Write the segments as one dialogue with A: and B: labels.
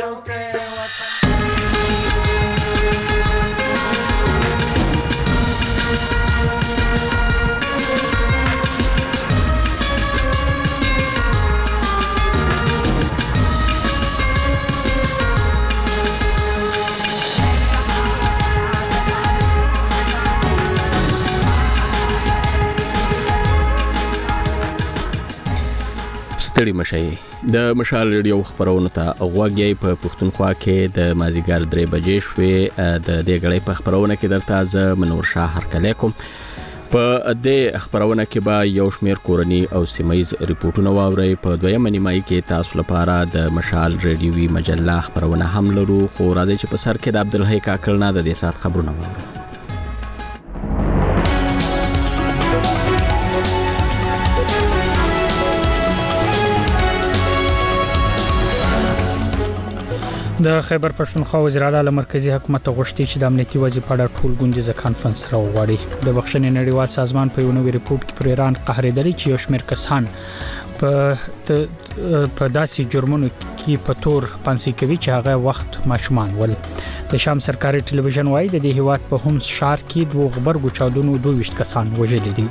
A: ستړي مشي د مشال ریډیو خبرونه ته غوږی په پښتونخوا کې د مازیګر 3 بجې شوې د دې غړې په خبرونه کې درته ز منور شاه هرکلی کوم په دې خبرونه کې به یو شمېر کورنی او سیمایز ریپورتونه واوري په دویمه نیمایي کې تاسو لپاره د مشال ریډیوي مجله خبرونه هم لرو خو راځي چې په سر کې د عبدالحی کاکړ نه د دې سات خبرونه واورو
B: د خیبر پښتونخوا وزیر اعلی له مرکزی حکومت غوښتي چې د امنیتي وضعیت په اړه ټول ګوندیزه کانفرنس راوغواړي د بخښنې نړیوال سازمان په یو نوې ریپورت کې پر ایران قهرېدلي چې یو شمېر کسان په داسې جرمونو کې په تور پانسي کوي چې هغه وخت ماشومان ول د شام سرکاري ټلویزیون وايي د دې هیواد په هم شهر کې دوه غبرګو چاودنو 22 کسان وژل دي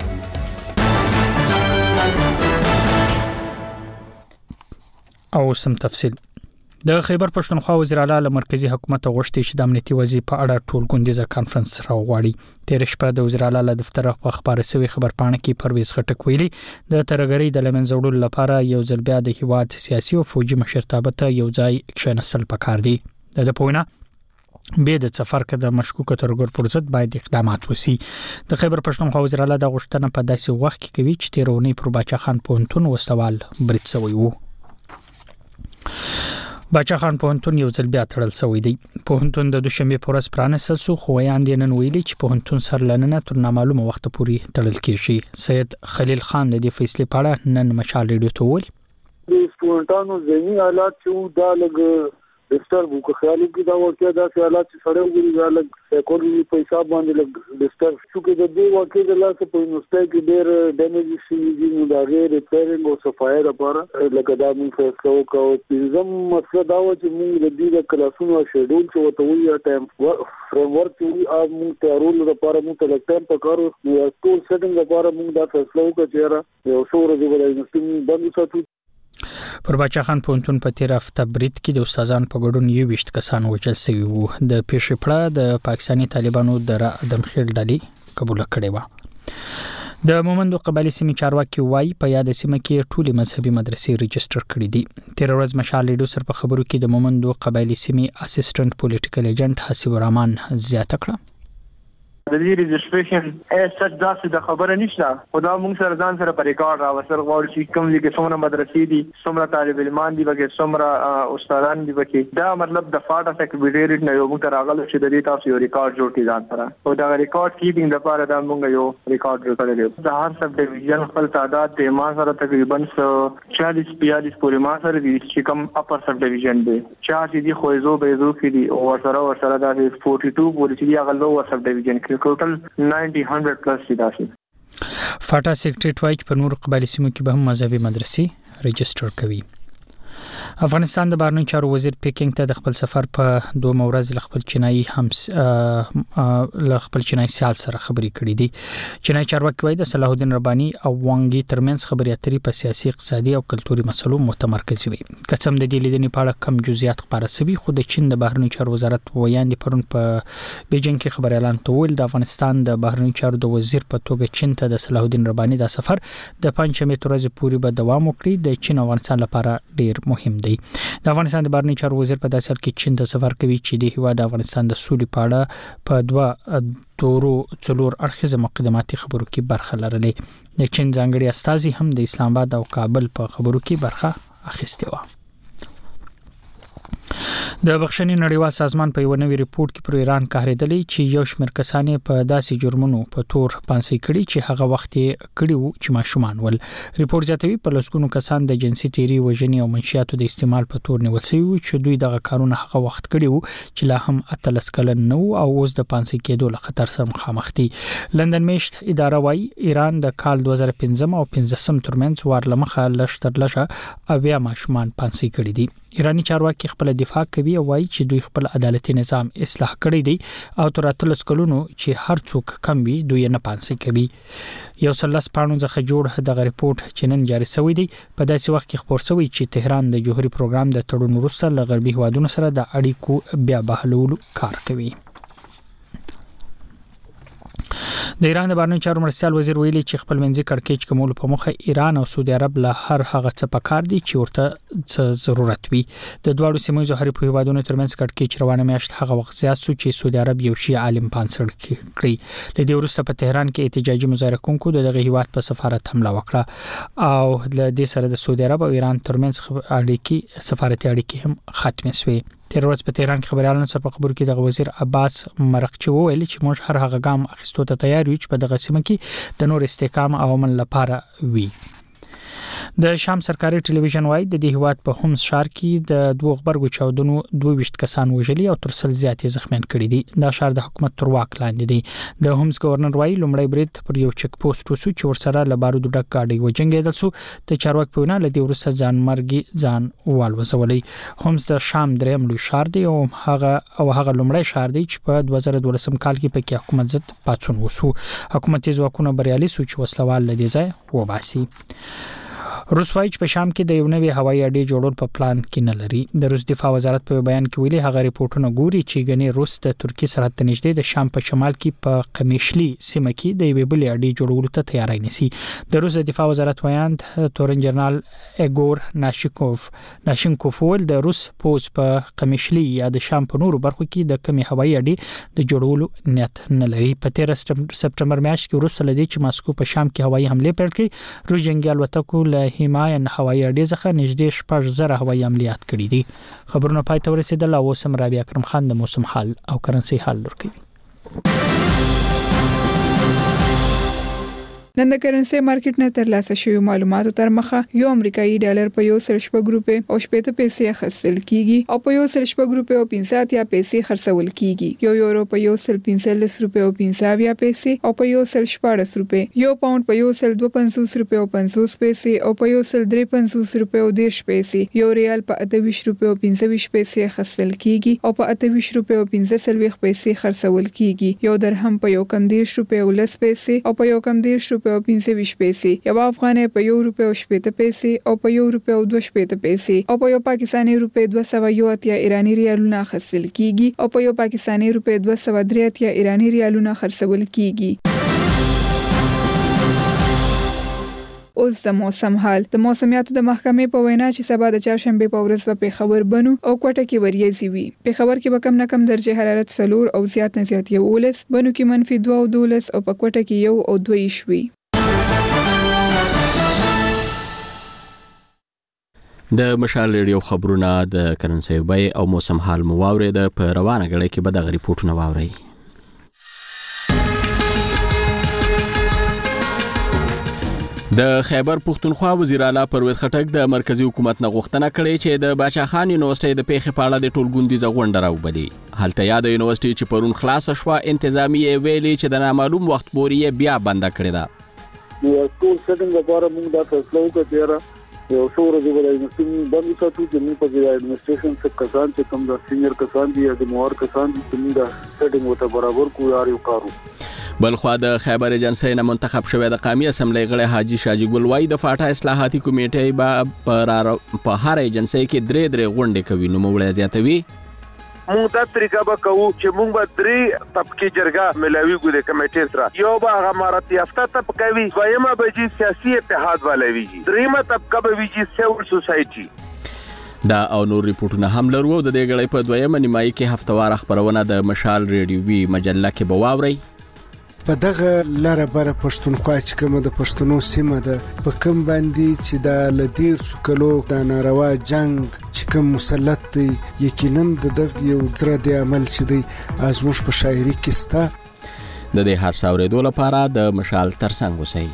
B: او سم تفصیل د خیبر پښتونخوا وزیر اعلی له مرکزی حکومت غوښتي چې د امنیتي وضعیت په اړه ټول ګوندیزه کانفرنس راوغواړي تیر شپه د وزیر اعلی له دفتر په خبري سوي خبرپاڼه کې پرویز خټک ویلي د ترګری د لمنځوړلو لپاره یو ځل بیا د هیواد سیاسي او فوجي مشرتابه ته یو ځای کښینستل پکار دي د پوینه به د سفر کې د مشکوک ترګر پر ضد باید اقدامات وسی د خیبر پښتونخوا وزیر اعلی د غوښتنه په داسې وخت کې کوي چې تیرونی پر باچا خان پونتون وسوال برید سوی وو باچا خان پوهنتون یو ځل بیا تړل شوی دی پوهنتون د دوشنبه پر ورځ پرانیستل شو خو وړاندې نن ویلي چې پوهنتون سرلننه تر نامعلومه وخت پورې تړل کیږي سید خلیل خان د دې فیصله په اړه نن مشال ریډیو ته ویل
C: د سټوډنټانو ذهني حالات چې دا لګ ډسټرب وکړ خیالي کې دا واقعیا دا حالات چې سره وګوري دا لګ سایکولوژي په حساب باندې لګ ډسټرب شو کې د دې واقعیا د لاسه په نوسته کې ډېر ډیمیج شي نو دا غیر ریپیرینګ او صفای لپاره لکه دا موږ فیصله وکړو زم مسله دا و چې موږ د دې کلاسونو شیډول چې وته وی ټایم فریم ورک چې موږ تیارول لپاره موږ ته ټایم پکارو نو ټول سیټینګ لپاره موږ دا فیصله وکړو چې یو څو ورځې ولای نو بند ساتو
B: پر باچا خان پونتون په تیر هفته برید کې د استادان په ګډون 20 کسان وژل شوي وو د پیښې د پاکستاني طالبانو د ادمخیل ډلې قبول کړې و د مومندو قبایلی سیمې چارواکي وایي په یاد سیمه کې ټولې مذهبي مدرسې ريجستر کړې دي تیر ورځ مشال ریډیو سره په خبرو کې د مومندو قبایلی سیمې اسسټنټ پولیټیکل ایجنټ حسیب الرحمن زیاته کړه
D: د دې ريجستریشن سچ داسې د خبره نشته خدا موږ سره ځان سره پر ریکارډ راوسر غواړي چې کوم کې څومره مدرسې دي څومره طالب علمان دي وګړي څومره استادان دي وګړي دا مطلب د فاټ سیکریټریټ نه یو موږ ته راغلی چې د دې تاسو یو ریکارډ جوړ کړئ ځان سره او دا ریکارډ کیپینګ لپاره دا موږ یو ریکارډ جوړ کړی د هر سب ډیویژن خپل تعداد د ما سره تقریبا 40-42 پورې ما سره دي چې کوم اپر سب ډیویژن دي 4 دي خوځو بيزو کې دي او ورسره دا 42 پورې چې هغه لو سب ډیویژن کې ټوټل 90-100 پلس دي داسې
B: فاټا سیکریټریټ وایي په نور قبایلی سیمو کې به هم مذهبي مدرسې ريجستر کوي افغانستان د بهرنیو چارو وزیر پیکینګ ته د خپل سفر په 2 ورځ ل خپل چینایي سیال سره خبرې کړې دي چینایي چارواکي وایي د صلاح الدین رباني او وانګي ترمنځ خبرې اترې په سیاسي اقتصادي او کلتوري مسلو متمرکز وي قسم د دې لیدنې په اړه کم جزئیات خبره شوي خو د چین د بهرنیو چارو وزارت ویاندې پرون په بیجینګ کې خبر اعلان کول د افغانستان د بهرنیو چارو د وزیر په توګه چین ته د صلاح الدین رباني د سفر د پنځمې ورځې پورې به دوام وکړي د چین افغانستان لپاره ډیر مهم دی د افغانستان د بهرنیو چارو وزیر په داسې حال کې چین ته سفر کوي چې د هیواد د افغانستان د سولې په اړه په 2 دورو څلور اړخیزه مقدماتي خبرو کې برخه لرلې د چین ځانګړي استازي هم د اسلام آباد او کابل په خبرو کې برخه اخیستې و د بخښنې نړیوال سازمان په یو نوي ریپورت کې پر ایران کاهریدلی چې یو شمېر کسان په داسې جرمونو په تور پانسي کړي چې هغه وخت کړي وو چې ماشومان ول. ریپورت زیاتوي په لسګونو کسان د جنسي تیری وژنې او منشیاتو د استعمال په تور نیول شوي وو چې دوی دغه کارونه هغه وخت کړي وو چې لا هم 13 کلن نو او اوس د پانسي کېدو له خطر سره مخامخ دي. لندن میشت اداره وايي ایران د کال 2015 او 15 ترمنځ ورلمخه لشترلشه اویا ماشومان پانسي کړي دي. ایرانی چارواکي خپل دفاع کوي او وايي چې دوی خپل عدالتي نظام اصلاح کړی دی او تر 13 کلونو چې هر څوک کم وي دوی نه پانسي کوي. یو سلس پاڼو څخه جوړ دغه ریپورت چې نن جاري شوی دی په داسې وخت کې خبر شوی چې تهران د جوهري پروګرام د تړون وروسته له غربي هوادونو سره د اړیکو بیا بحالولو کار کوي. د ایران د بهرنیو چارو مرستیال وزیر ویلي چې خپل منځي کړکېچ کومول په مخه ایران او سعودي عرب له هر هغه څه پکار دي چې ورته ضرورت وي. د دوه سیمه حریف هیوادونو ترمنځ کړکېچ روانه میاشت هغه وخت زیات شو چې سعودي عرب یو شی عالم پانسړ کړی. له دې وروسته په تهران کې احتجاجي مظاهره کوونکو دغه هیواد په سفارت حمله وکړه او له دې سره د سعودي عرب او ایران ترمنځ اړیکې سفارتي اړیکې هم ختمې شوې. تیر ورځ په تهران کې خبريالانو سره په خبرو کې د وزیر عباس مرغچی وویل چې موږ هر هغه ګام اخیستو ته تیار یو چې په دغه سیمه کې د نور استحکام او امن لپاره وي. د شام سرکاري ټلویزیون وايي د دې هیواد په همس شهر کې د دوه غبرګو چاودنو 22 کسان وژلي او تر 100 زیات زخمیان کړي دي. دا شهر د حکومت تر واک لاندې دی. د همس گورنر وايي لومړی برید پر یو چک پوسټ وسو چې ورسره له بارودو ډک گاډي وجنګیدل سو. د چارواکي په وینا له دې ورسره ځان مرګي ځان والوزولي. همس د شام دریم لوی شهر دی او هغه لومړی شهر دی چې په 2012 کال کې پکې حکومت ضد پاتون وسو. حکومتي ځواکونه بریالي سو چې وسلوال لدی ځای وباسي. روس وايي چې په شام کې د یو نوي هوایي اډې جوړول په پلان کې نه لري. د روس دفاع وزارت په بیان کې ویلي هغه ریپورتونه ګوري چې غني روس د ترکی سرحد ته نږدې د شام په شمال کې په قمیشلی سیمه کې د یوې بلې اډې جوړولو ته تیاری نیسي. د روس دفاع وزارت ویاند تورن جنرال ایګور ناشینکوف ول د روس پوز په قمیشلی یا د شام په نورو برخو کې د کمی هوایي اډې د جوړولو نیت نه لري. په 13 سپټمبر میاشت کې روس لدی چې ماسکو په شام کې هوایي حمله پیل کړې. روس جنگي الوتکو له حماین هوایي اډې څخه نږدې 10,000 هوایي عملیات کړي دي. خبرونه پای ته ورسېدل او سم رابعه اکرم خان د موسم حال او کرنسي حال ورکوي.
E: نن د کرنسي مارکیټ نه ترلاسه شوی معلوماتو تر مخه یو امریکایي ډالر په یو سل شپږ روپے او شپږ پیسې اخیستل کیږي او په یو سل شپږ روپے او 50 یا پیسې خرڅول کیږي. یو یورو په یو سل 45 روپے او 50 یا پیسې او په یو سل 14 روپے. یو پاوند په یو سل 250 روپے او 50 پیسې او په یو سل 350 روپے او 10 پیسې. یو ریال په 28 روپے او 25 پیسې اخیستل کیږي او په 28 روپے او 15 پیسې خرڅول کیږي. یو درهم په یو کم 10 روپے او 10 پیسې او په یو کم 10 روپے او 25 پیسې. یو افغانۍ په یو روپے او 70 پیسې او په یو روپے او 2 پیسې او په یو پاکستاني روپے 201 ایرانی ریالونه خرڅل کیږي او په یو پاکستاني روپے 203 ایرانی ریالونه خرڅول کیږي. اوس د موسم حال. د موسمیاتو د محکمې په وینا چې سبا د چهارشنبه په ورځ په خبر بنو او کوټه کې وریځي وي. په خبر کې به کم نه کم درجه حرارت 4 او زیات نه زیات 11 بنو کې -2 او 12 او په کوټه کې 1 او 2 شوي.
A: د مشال ریډیو خبرونه د کرنسي بای او موسم حال مو واورید. په روانه غړي کې به د ریپورتونه واوري. د خیبر پختونخوا وزیر اعلی پرویز خټک د مرکزی حکومت نه غوښتنه کړې چې د باچا خان یونیورسيټي د پیښې په اړه د ټولګوندیزه غونډه راوبلي. هلته یاد یونیورسيټي چې پرون خلاص شو انتظامی ویلي چې د نامعلوم وخت پورې بیا بند کړی دا.
C: نو ټول څنګه لپاره موږ دا فیصله وکړه یو څو ورځې ولې نو باندې ساتو چې موږ په ایڈمنسټریشن څخه کسان چې کوم د سینیئر کسان دي د موار کسان دي چې موږ سټینګ وته برابر کوو کارو.
A: بلخوا د خیبر ایجنسی نه منتخب شوی د قومي اسمبلی غړی حاجی شاجی ګل وای د فاټا اصلاحاتي کمیټې په هر ایجنسی کې درې غونډې کوي. نو موږ زیاتوي
F: موږ دا طریقه به کوو چې موږ به 3 طبقه جرګه ملاوي ګو د کمیټې سره. یو به هغه مارات یافته طبقه وي، دویمه به جی سیاسي اتحاد والوي، دریمه طبقه به وي جی سیول سوسایټي.
A: دا او نور ریپورتونه هم لرو. د دې غړي په دویمه نیمایي کې هفتوار خبرونه د مشال ریډیوي مجله کې به واوري.
G: په دغه لاره بره پښتونخوا چې کومه د پښتنو سیمه ده په کوم باندې چې د لدیر سکلو د ناروا جنگ چې کوم مسلط دی یقینا دغه یو درې عمل چې دی ازموش په شاعري کې ستا
A: د دې حادثه اوریدو لپاره د مشال ترڅنګ اوسئ.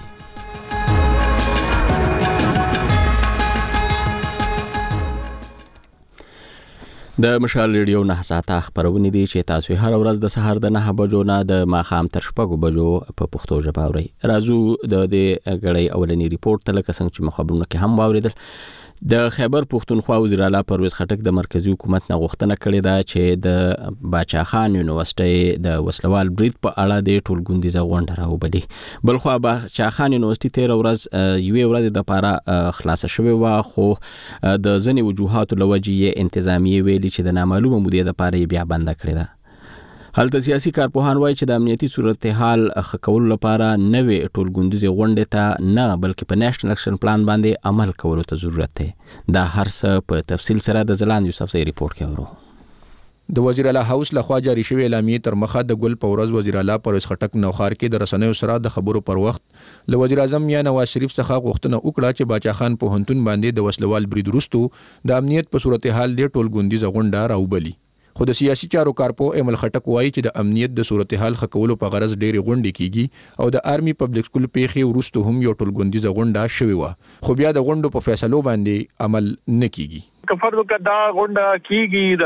A: د مشال ریډیو 9 ساعته خبرونه دي چې تاسو هر ورځ د سهار د 9 بجو نه د ماخام تر 6 بجو په پښتو ژبه اورئ. راځو د دې غړې اولنی ریپورت ته لکه څنګه چې مخابرونه کې هم واوریدل. د خیبر پښتونخوا وزیر اعلی پرویز خټک د مرکزی حکومت نه غوښتنه کړې ده چې د باچا خان یونیورسيټي د وسلوال برید په اړه د ټولګوندیزه غونډه راوبدي. بلخو باچا خان یونیورسيټي 13 ورځ یوې ورځ د لپاره خلاص شوی و، خو د ځنې وجوهاتو لوجې انتظامیه ویلي چې د نامعلومه مودې لپاره بیا بند کړی ده. هلته سیاسي کارپوهان وایي چې د امنیتي صورتحال ښه کولو لپاره نوې ټولګوندیزه غونډه ته نه بلکې په نېشنل اکشن پلان باندې عمل کولو ته ضرورت دی. دا هر څه په تفصیل سره د زلاند یوسفزۍ ریپورت کې اورو.
H: د وزیر اعلی هاوس لخوا جاری شوی اعلامیه تر مخه د ګل پورز وزیر اعلی پرویز خټک نوخار کې د رسنیو سره د خبرو پر وخت له وزیر اعظم یا نواز شریف څخه غوښتنه وکړه چې باچا خان په هنتون باندې د وسلوال برید وروسته د امنیت په صورتحال د ټولګوندیزه غونډه راوبلي. خو د سیاسي چارو کارپو ایمل خټک وایي چې د امنیت د صورتحال ښه کولو په غرض ډېرې غونډې کیږي او د آرمي پبلک سکول پیښې وروسته هم یو ټولګوندیزه غونډه شوې وه، خو بیا د غونډو په فیصلو باندې عمل نه کیږي.
I: کفر وکړه دا غونډه کیږي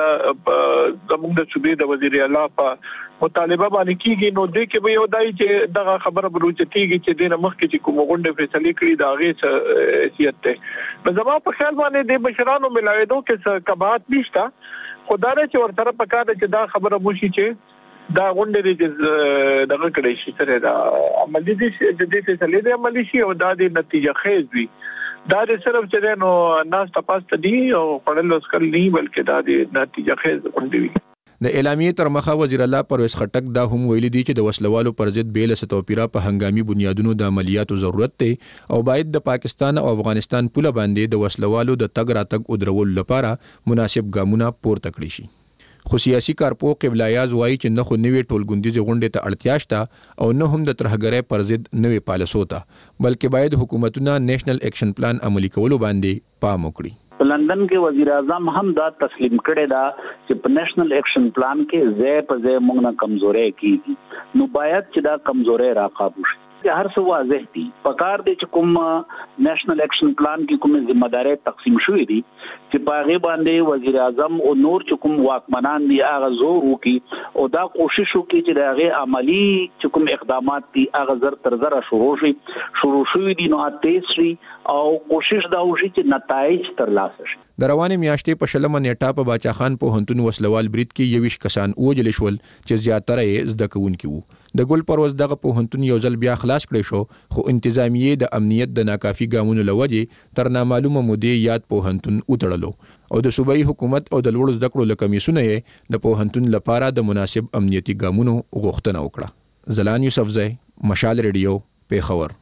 I: د زموږ د صوبې د وزیر اعلی په مطالبه باندې کیږي، نو دې کې به یو دای چې دغه خبره بروچتيږي چې د مخ کې چې کوم غونډه فیصله کړي دا غي حیثیت ته په زما په خیال باندې د بشرانو ملاویدو کې څه کبات نشته. خدای چې ورته پکاره چې دا خبره موشي چې دا غونډه دې دغه کړی شي سره دا عملي دي چې دې فیصله دې عملي شي او دا د نتیجه خیز وي. دا د صرف چې نو ناس تاسو دي او خپل لسکل نه بلکې دا د نتیجه خیز غونډه وي.
H: د اعلامیه تر مخه وزیر اعلی پرویز خټک دا هم ویلي دي چې د وسلوالو پر ضد بیل ستوپیرا په هنګامي بنیادونو د عملیاتو ضرورت دی او باید د پاکستان او افغانستان پوله باندې د وسلوالو د تګ راتګ ودرول لپاره مناسب ګامونه پورته کړي شي. خو سیاسي کارپو قبله یاز وایي چې نه خو نوې ټولګوندیزه غونډه ته اړتیا شته او نه هم د ترهګرۍ پر ضد نوې پالیسو ته، بلکې باید حکومتونه نېشنل اکشن پلان عملي کولو باندې پام وکړي.
J: په لندن کې وزیر اعظم هم دا تسلیم کړی دا چې په نېشنل اکشن پلان کې ځای په ځای موږ نه کمزوري کیږي، نو باید چې دا کمزوري راقابو شي. هر څه واضح دي، پکار دي چې کوم نېشنل اکشن پلان کې کومه ځمېداري تقسیم شوې دي چې په هغه باندې وزیر اعظم او نور چې کوم واکمنان دي هغه زور وکړي او دا کوشش وکړي چې هغه عملی چې کوم اقدامات دي هغه زر تر زر شروع شوي دي، نو تیسري او کوشش دا وشي چې نتایج ترلاسه شي.
H: د روانې میاشتې په شلمه نیټه په باچا خان په هنتون وسلوال برید کې 21 کسان وژل شول چې زیاتره یې زده کوونکي وو. د ګل پروز دغه په هنتون یو ځل بیا خلاص کړی شو، خو انتظامیه د امنیت د ناکافي ګامونو لوجې تر نامعلومه مودې یاد په هنتون وتړلو او د صوبایي حکومت او د لوړ زده کړو له کمیسونه یې د په هنتون لپاره د مناسب امنیتي ګامونو غوښتنه وکړه. زلان یوسفزۍ، مشال ریډیو، پیښور.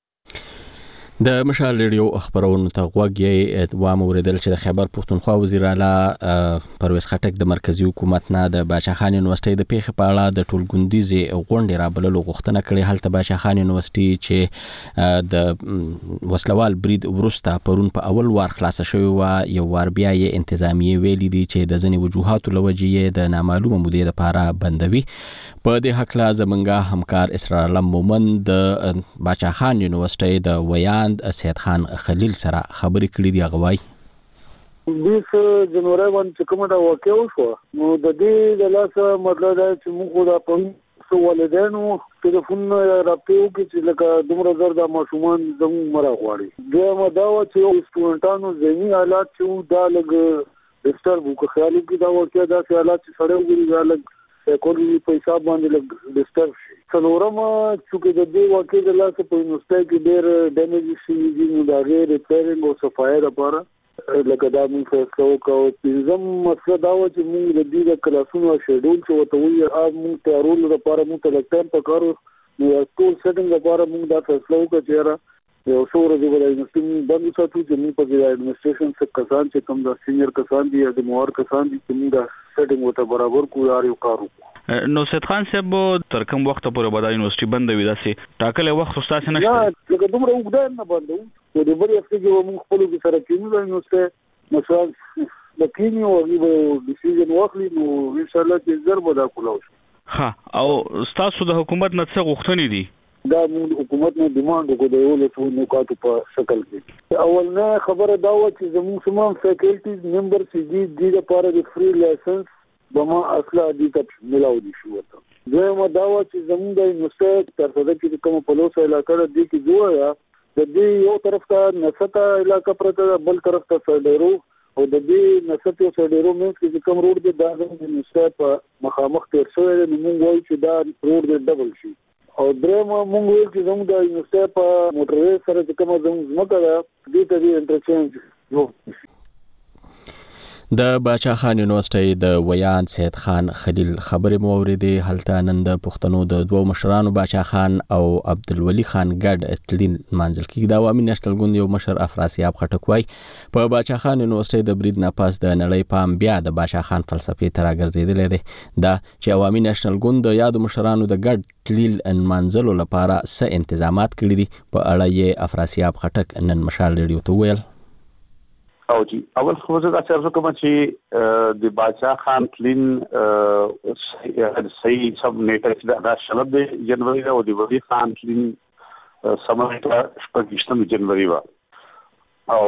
A: د مشال ریډیو خبرونو ته غوږ یې وام اوریدل چې د خیبر پښتونخوا وزیر اعلی پرویز خټک د مرکزی حکومت نه د باچا خان یونیورسيټي د پیښې په اړه د ټولګوندیزه غونډې رابللو غوښتنه کړې. هلته باچا خان یونیورسيټي چې د وسلوال برید وروسته پرون په اول وار خلاص شوی و، یو وار بیا یې انتظامیه ویلي دي چې د ځنې وجوهاتو لوجې د نامعلومه مودې لپاره بندوي. په دې حق لا زمونږ همکار اسرار علم مومن د باچا خان یونیورسيټي د ویاند سید خان خلیل سره خبرې کړې دي. غوای
C: 20 جنوري باندې کومه دا واقع وشو، نو د دې د لاسه مطلب دا چې موږ دا په والدینو ټلیفون راپیو کې چې لکه دومره زر د ماشومان زموږ مرا غواړي. دویمه دا و چې سټوډنټانو ذهني حالات چې دا لګ ډسټرب وکړي، خیالي کې دا واقع دا حالات چې سره وګوري دا لګ کولی په حساب باندې لګ ډسټرب شي. څلورم چې د دې واقع د لاسه په یونیورسيټي کې ډېر ډیمیج شي دي، نو دا غیر ریپیرینګ او صفایي لپاره لکه دا موږ فیصله وکړو. پنځم مسله دا و چې موږ د دې د کلاسونو شیډول چې ورته وایي موږ تیارولو لپاره موږ ته لږ ټایم پکار و، نو ټول سیټینګ لپاره موږ دا فیصله وکړه چې یو څو ورځې به د یونیورسيټي بند وساتو چې موږ په د اډمنسټریشن څخه کسان چې کوم د سینیئر کسان دي یا د موار کسان دي چې موږ دا سیټینګ ورته برابر کړو، یو کار وکړو.
K: نو سید خان صاحب تر کوم وخت پورې به د یونیورسيټي بند وي داسې ټاکلې وخت تاسو نشته
C: لکه دومره وګړي نه بندو په دې بری هفته کې موږ خپل کې سره کېنو د یونیورسيټي مثلا د کینیو او د ډیسیژن واخلي نو ان شاء الله چې زر به دا کولو
K: ها او تاسو د حکومت نه څه غوښتنې دي
C: دا موږ حکومت نه ډیماند وکړو د یو له نکاتو په شکل کې اول نه خبره دا و چې زموږ سمون فیکلټیز ممبر چې دي لپاره د فری لایسنس بما اصله دي ته ملاو دي شو ته زموږ دا و چې زموږ د یونیورسيټي تر څو چې کوم پلوص علاقه دي کې جوړه د دې یو طرف ته نسته علاقه پرته بل طرف ته سړیرو او د دې نسته او سړیرو مینس کې کوم روډ دی دا د یونیورسيټي په مخامخ تر شوی دی موږ وایو چې دا روډ دی ډبل شي او درېم موږ ویل چې زموږ د یونیورسيټي په موټر سره چې کوم زموږ ځمکه ده دې ته د انټرچینج
A: د باچا خان یونیورسيټي د ویان سید خان خلیل خبرې مو اوریدې هلته نن د پښتنو د دوه مشرانو باچا خان او عبدالولي خان ګډ تلین منځل کې د عوامي نېشنل ګوند یو مشر افراسیاب خټک وای په باچا خان یونیورسيټي د برید نه پاس د نړۍ پام بیا د باچا خان فلسفي تر راګرځیدل دي دا چې عوامي نېشنل ګوند د یادو مشرانو د ګډ تلیل منځلو لپاره څه انتظامات کړی دي په اړه یې افراسیاب خټک نن مشال ریډیو ته ویل
J: او جی اول خو زه دا څه کوم چې د باچا خان تلین صحیح سب نیټه دا شلب جنوري او د ولی خان تلین سمته شپږم جنوري وا او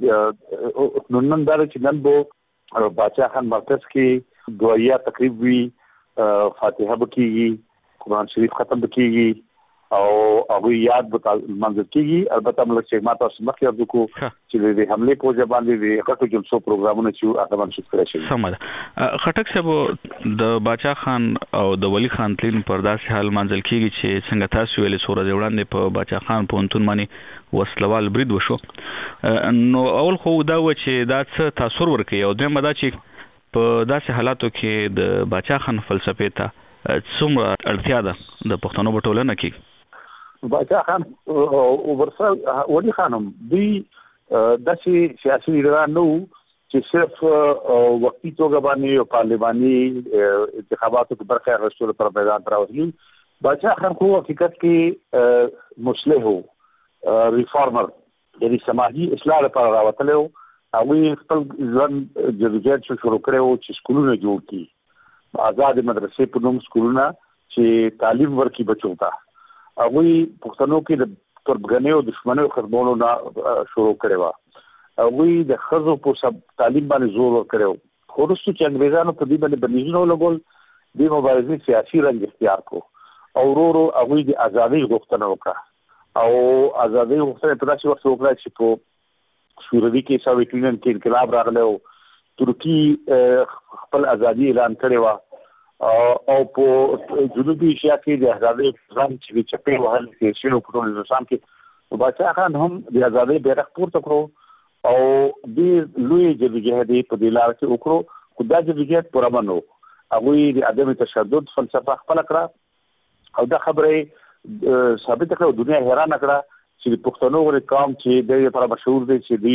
J: نن دا چې نن بو باچا خان مرکز کې دعایا تقریب وی فاتحه بکیږي قرآن شریف ختم بکیږي او هغه یاد به منځ کېږي البته موږ چې ماته سمخ یاد کو چې د حمله په ځبان دي هغه جلسو پروګرامونه چې هغه منسوخ کړی شي
K: سمه خټک صاحب د باچا خان او د ولی خان تلین پر داسې حال منځل کېږي چې څنګه تاسو ویلې سورې وړاندې په باچا خان پونتون باندې وسلوال برید وشو نو اول خو دا و چې دا څه تاثیر ورکړي او دغه دا چې په داسې حالاتو کې د باچا خان فلسفه ته څومره اړتیا ده د پښتنو په ټولنه کې
J: باچا خان او ورسره ولی خانم دی داسې سیاسي لیډران نو چې صرف وقتی توګه باندې او پارلماني انتخاباتو کې برخه اخیستلو پر میدان راوځي باچا خان خو حقیقت کې مصلح وو ریفارمر د سماجی اصلاح لپاره راوتلو هغه خپل ځان جديت شروع کړو چې سکولونه جوړ کړي آزاد مدرسې په نوم سکولونه چې تعلیم ورکړي بچو ته هغه پښتنو کې د تربګنیو دښمنیو خربونو نه شروع کړو هغه د خزو په سب تعلیم باندې زور ورکړو خو وروسته چې انګريزانو په دې باندې بنیژنو لګول د مبارزې سیاسي رنګ اختیار کو او ورو هغه د ازادي غوښتنه وکړه او ازادي غوښتنه په داسې وخت وکړه چې په سوریه کې سوویت یونین کې انقلاب راغلی او ترکی خپل ازادي اعلان کړی و او په جنوبي ایشیا کې د ازادي ځان چې چپی وهل کې شنو په نظام کې باچا خان هم د ازادي بیرغ پورته کړو او د لوی جدوجہد په دلار کې وکړو خدای جدوجہد پرمنو هغه د عدم تشدد فلسفه خپل کړه او دا خبره ثابت کړه دنیا حیران کړه چې پښتنو غوړي قوم چې د لپاره مشهور دي چې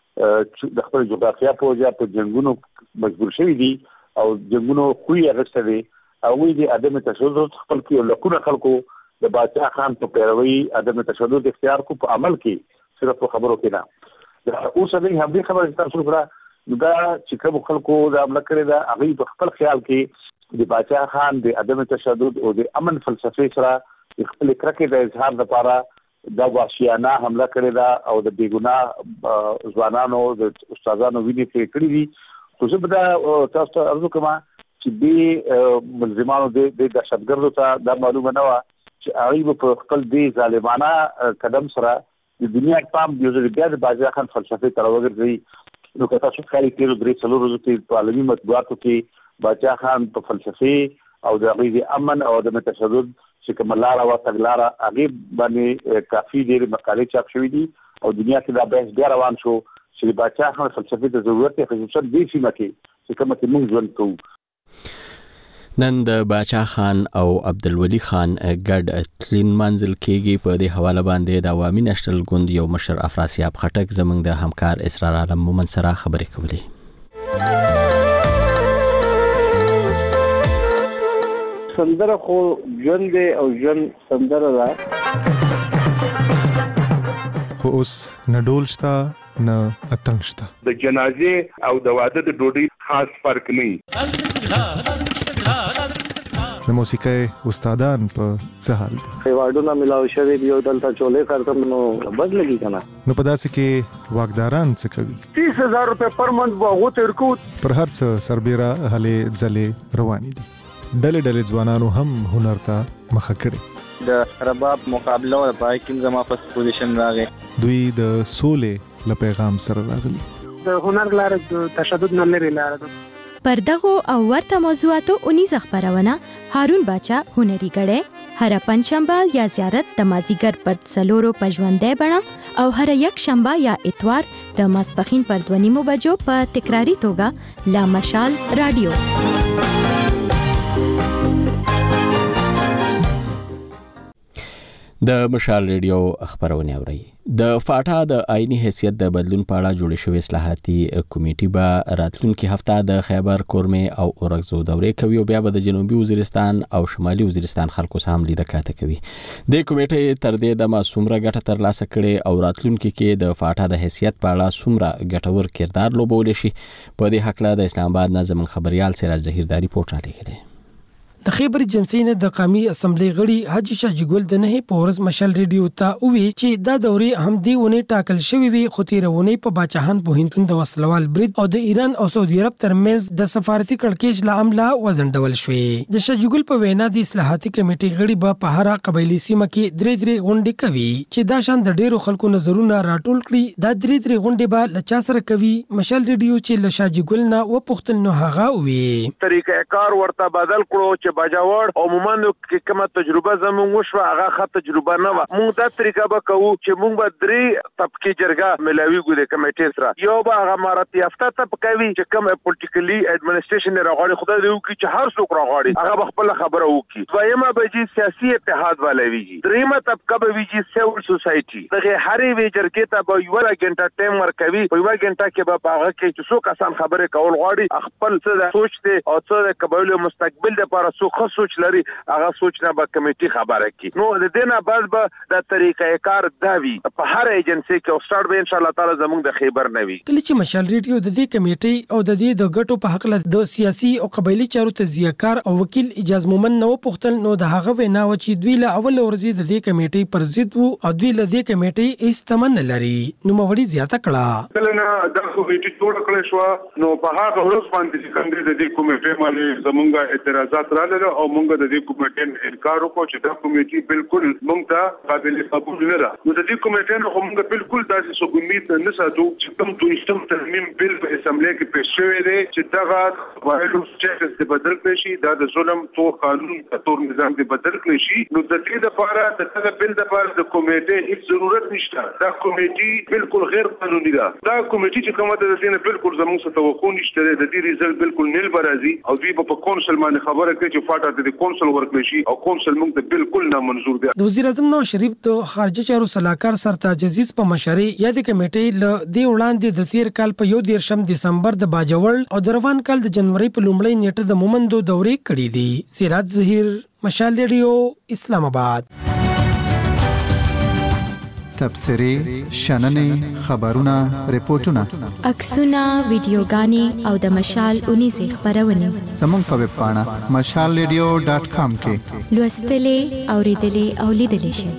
J: دی د خپل جغرافیا په وجه په جنگونو مجبور شوی دي او جنگونو خوې اغسته دي او د عدم تشدد خپل کې لکونه خلکو د باچا خان په پیروي عدم تشدد اختیار کو په عمل کې صرف خبرو کې نه دا اوس هم دې خبره تاسو کړه دا چې کوم خلکو دا عمل کړی دا هغه په خپل خیال کې د باچا خان د عدم تشدد او د امن فلسفه سره خپل کرکه د اظهار لپاره دا واشیانه حمله کړی دا او د بیګنا ځوانانو د استادانو ویني پرې کړی دي خو زه به دا تاسو ته ارزو کوم چې د ملزمانو د دهشتګردو ته دا معلومه نه و چې هغه په خپل د ظالمانه قدم سره د دنیا پام یو ځل بیا د باچا خان فلسفه تر وګرځي نو که تاسو خالي تیر درې څلور ورځې کې په عالمي مطبوعاتو کې باچا خان په فلسفه او د غوړي امن او د تشدد چې کوم لار او تګلار هغه باندې کافي ډېر مقالې چاپ شوې دي او دنیا کې دا بحث بیا روان شو چې باچا خان فلسفه د ضرورت خصوصا د سیمه کې چې کومه کې موږ ژوند کوو
A: نن د باچا خان او عبدالولي خان ګډ تلین منځل کېږي په دې حواله باندې د عوامي نېشنل ګوند یو مشر افراسیاب خټک زموږ د همکار اسرار عالم مومن سره خبرې کولې
L: سندره خو ژوند دی او ژوند سندره ده.
M: خو اوس نه ډول شته نه اتڼ شته.
F: د جنازې او د واده د ډوډۍ خاص فرق نه.
M: د موسیقۍ استادان په څه حال دي؟
L: ایوارډونه ملاوي شوي دي او دلته چولې خرڅم نو بد لګي کنه.
M: نو په داسې کې واګداران څه کوي؟
C: 30,000 روپے پر منث به تر کو
M: پر هر څه سربېره هلې ځلې روانې دي. ډلې ډلې ځوانانو هم هنر ته مخه کړې.
N: د رباب مقابله او پای کې زما په پوزیشن راغی.
M: دوی د سولې له پیغام سره راغلي.
C: د هنر لار د تشدد نه لري لار ده.
O: پر دغه او ورته موضوعاتو 19 خبرونه هارون باچا هنري غړې هر پنځشنبه یا زیارت د مازیګر پر څلورو پژوندې بڼه او هر یک شنبه یا اتوار د ماسپخین پر 2:30 بجو په تکراری توګه لا مشال رادیو.
A: د مشال ریډیو خبرونه اوري. د فاټا د آئینی حیثیت د بدلون په اړه جوړ شوی اصلاحاتي کمیټه به راتلونکي هفته د خیبر کورمه او اورګزو دورې کوي او بیا به د جنوبي وزیرستان او شمالي وزیرستان خلکو سره هم لیدل کاته کوي. د کمیټې تر دې د معصومره ګټه ترلاسه کړي او راتلونکي کې د فاټا د حیثیت په اړه څومره ګټور کردار لوبول شي په دې حق له د اسلام آباد نظم خبريال سراج ظهیر داری پورټ را لګیږي.
P: د خیبر جنسي نه د قومي اسمبلی غړي حاجی شاجی ګل د نه پورز مشل ریډیو ته وی چې دا دوري هم دی ونی ټاکل شوی وي خو تیرونی په باچاهان په هندون د وسلوال برید او د ایران او سعودي عرب ترمنځ د سفارتي کړکېچ له امله وزنډول شوې. د شاجی ګل په وینا د اصلاحاتي کمیټې غړي به په هر قبایلی سیمه کې درې غونډې کوي چې دا شان د ډیرو خلکو نظرونه راټول کړي. دا درې غونډې به لچا سره کوي. مشل ریډیو چې له شاجی ګل نه و پختل نو هغه وی
F: طریقې کار ورته بدل کړو چې باجوړ او مومن کې کومه تجربه زموږ وشو هغه ښه تجربه نه و. موږ دا طریقه به کوو چې موږ به درې طبقه جرګه ملاوي ګو د کمیټې سره. یو به هغه مارات یافته طبقه وي چې کوم پولیټیکلی اډمنسټریشن راغړي خدای دې وکړي چې هر څوک راغړي هغه خپل خبره وکړي. دویمه به جی سیاسي اتحاد ولوي. دریمه طبقه به وي چې سیول سوسایټي دغه هرې وی جرګې ته به یو غنټه ټایم ورکوي. په یو غنټه کې به هغه کې چې څوک آسان خبره کول غواړي خپل څه سوچ دي او څه د قبایلو مستقبل لپاره څه سوچ لري هغه سوچ نه به کمیټي خبره کوي. نو د دې نه بعد به د طریقې کار داوي په هر ایجنسی کې او سٹارټ به ان شاء الله تعالی زموږ د خیبر نوي.
P: کله چې مشال ریډیو د دې کمیټي او د دې د ګټو په حق له د سیاسي او قبایلی چارو تزیهکار او وکیل اجازه مومن نو پختل نو د هغه وینا و چې دوی له اول ورځې د دې کمیټي پر ضد وو او دوی له دې کمیټي استمن لري. نو موري زیاته کړه
Q: کله نه د کمیټي جوړ کړل شو نو په هغه ورځ باندې چې کوم د دې کمیټي باندې زمونږ اعتراضات راغله او موږ د دې کمیټې انکار وکړو چې دا کمیټي بالکل موږ ته قابل قبول نه ده. نو د دې کمیټې نو موږ بالکل داسې څه امید نه ساتو چې کوم دویشتم ترمیم بل په اسمبلی کې پیښ شوی دی چې دغه وایلو سټیټس د بدل کړي شي دا د ظلم تو قانون تور نظام د بدل کړي شي. نو د دې لپاره د دغه بل لپاره د کمیټې هیڅ ضرورت نشته. دا کمیټي بالکل غیر قانوني ده. دا کمیټي چې کومه د دې نه بالکل زموږ څه توقع نشته. د دې ریزلټ بالکل نیل برازي او دوی په کونسل باندې خبره کوي چې فاټا د کونسل ورکړي شي او کونسل موږ ته بالکل نامنظور دی.
P: د وزیر اعظم نواز شریف د خارجه چارو صلاحکار سرتاج عزیز په مشرۍ یا د کمیټې له دې وړاندې د تیر کال په 1 دسمبر د باجوړ او د روان کال د جنوري په لومړۍ نیټه د مومندو دورې کړې دي. سراج ظهیر مشال ریډیو اسلام آباد.
R: تبصرې شننې خبرونه ریپورتونه
O: عکسونه ویډیوګانې او د مشال 19 خبرونه
R: زموږ په ویب پاڼه mashalradio.com کې
O: لوستلې اوریدلې او لیدلې شئ.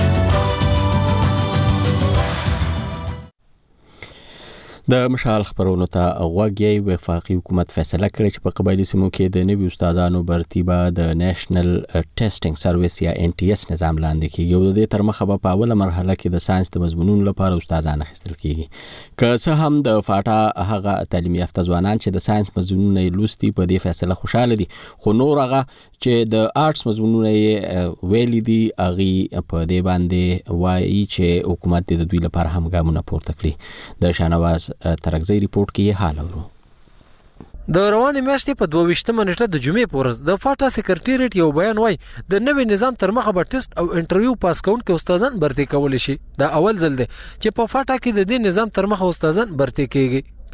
A: د مشال خبرونو ته غوږی وفاقي حکومت فیصله کړې چې په قبایلی سیمو کې د نوي استادانو برتیبه د نېشنل ټیسټینګ سرویس یا NTS نظام لاندې کیږي او د دې تر مخه په اوله مرحله کې د ساينس د مضمونونو لپاره استادان اخیستل کیږي. که څه هم د فاټا هغه تعلیم یافته ځوانان چې د ساينس مضمونونه لوستي په دې فیصله خوشاله دي خو نور هغه چې د آرټس مضمونونه ویلي دي اغي په دې باندې وایي چې حکومت د دوی لپاره هم ګامونه پورته کړي. د شانواز ترغزی ریپورت کې حال اورو.
S: د روانې میاشتې په 22 نیټه د جمعې په ورځ د فاټا سکرټریټ یو بیان وای د نوې نظام تر مخه به ټیسټ او انټرویو پاس کوونکي استادان برتي کول شي. دا اول ځل دی چې په فاټا کې د دې نظام تر مخه استادان برتي کیږي.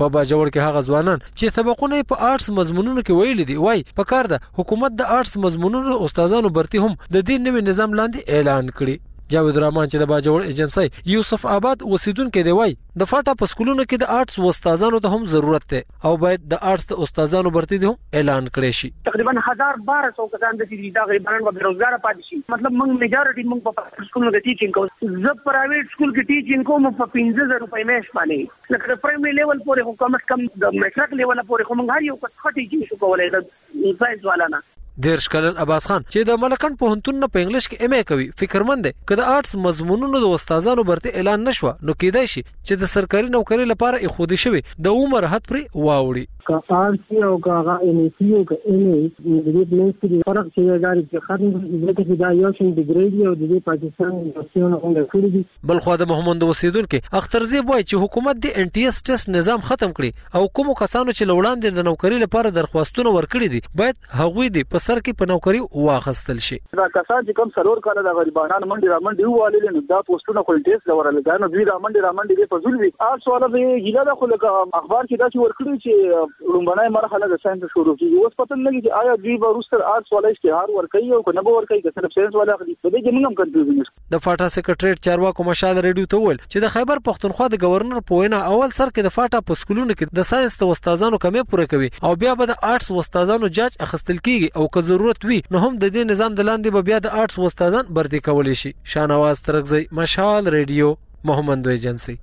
S: په باجوړ کې هغه ځوانان چې سبقونه په آرټس مضمونونو کې ویل دي وای په کار ده حکومت د آرټس مضمونونو استادانو برتي هم د دې نوي نظام لاندې اعلان کړي. جاوید رحمان چې د باجوړ ایجنسی یوسف آباد اوسیدونکو دی وای د فاټا په سکولونو کې د آرټس استادانو ته هم ضرورت ده او باید د آرټس استادانو برتي هم اعلان کړي شي.
T: تقریبا 1200 کسان د دې دا غریبانو په بیروزګار پاتې شي. مطلب موږ میجارټي موږ په سکولونو کې ټیچینګ کوو. زه پرایویټ سکول کې ټیچینګ کوم په 15000 روپۍ میاشت باندې. لکه د پرایمري لیول پورې حکومت کم د میټرک لیول پورې کوم هر یو کس ټیچینګ شو کولای د پرایز والا نه.
S: دیرش کلن عباس خان چې د ملکن پوهنتون نه په انګلیش کې MA کوي فکرمند دی که د آرټس مضمونونو د استادانو برته اعلان نشو نو کېدای شي چې د سرکاري نوکری لپاره اخودي شوی د عمر حد پرې واوړي.
U: کا آرټس او کا MSc او کا MA د دې منځ فرق چې دا چې خاطر د دا یو شین ډیګری او د پاکستان یونیورسيټونو څنګه کړی دي.
S: بل خو د محمد اوسیدونکو اخترزی وای چې حکومت د NTS ټیسټ نظام ختم کړي او کوم کسانو چې لوړاندې د نوکری لپاره درخواستونه ورکړي دي باید هغوی د په سر کې په نوکری واخستل شي.
V: دا کسان چې کوم سلور کاله د غریبانو منډي رامنډي والي نه دا پوسټونه خپل ټیسټ لورل غانو دوی رامنډي په فزول وی آرټس والا به ګیلا د خلک اخبار کې دا چې ورکړي چې لومبنای مرحله د ساينس شروع کیږي اوس پته نه لګي چې آیا دوی به روستر آرټس والا اشتهار ورکړي او کنه به ورکړي که صرف ساينس والا غدي په دې کې موږ هم کنفیوژن.
S: د فاټا سیکریټریټ چارواکو مشال ریډیو ته ول چې د خیبر پختونخوا د گورنر په وینا اول سر کې د فاټا په سکولونو کې د ساينس د استادانو کمې پوره کوي او بیا به د آرټس استادانو جاج اخستل کیږي او که ضرورت وي نو هم د دې نظام د لاندې به بیا د آرټس استادان برتي کولی شي. شانواز ترغزی مشال ریډیو محمد ایجنسی.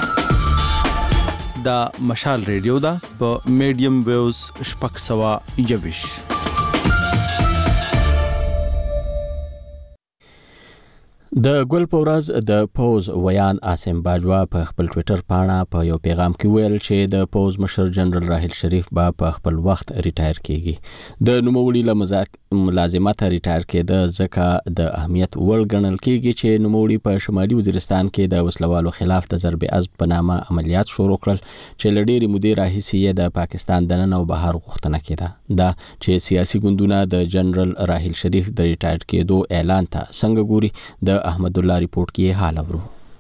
W: دا مشال ریډیو دا په میډیم ویوز شپږ سوه 21.
A: د ګل په ورځ د پوز ویان عاصم باجوا په خپل ټوئیټر پاڼه په یو پیغام کې ویل چې د پوز مشر جنرال راحیل شریف به په خپل وخت ریټایر کیږي. د نوموړي ملازمت ریټایر کېده ځکه د اهمیت وړ ګڼل کیږي چې نوموړي په شمالي وزیرستان کې د وسلوالو خلاف د ضرب عضب په نامه عملیات شروع کړل چې له ډېرې مودې راهیسې د پاکستان دننه او بهر غوښتنه کېده. دا چې سیاسي ګوندونه د جنرال راحیل شریف د ریټایر کېدو اعلان ته څنګه ګوري د احمد الله ریپورت کې حال اورو.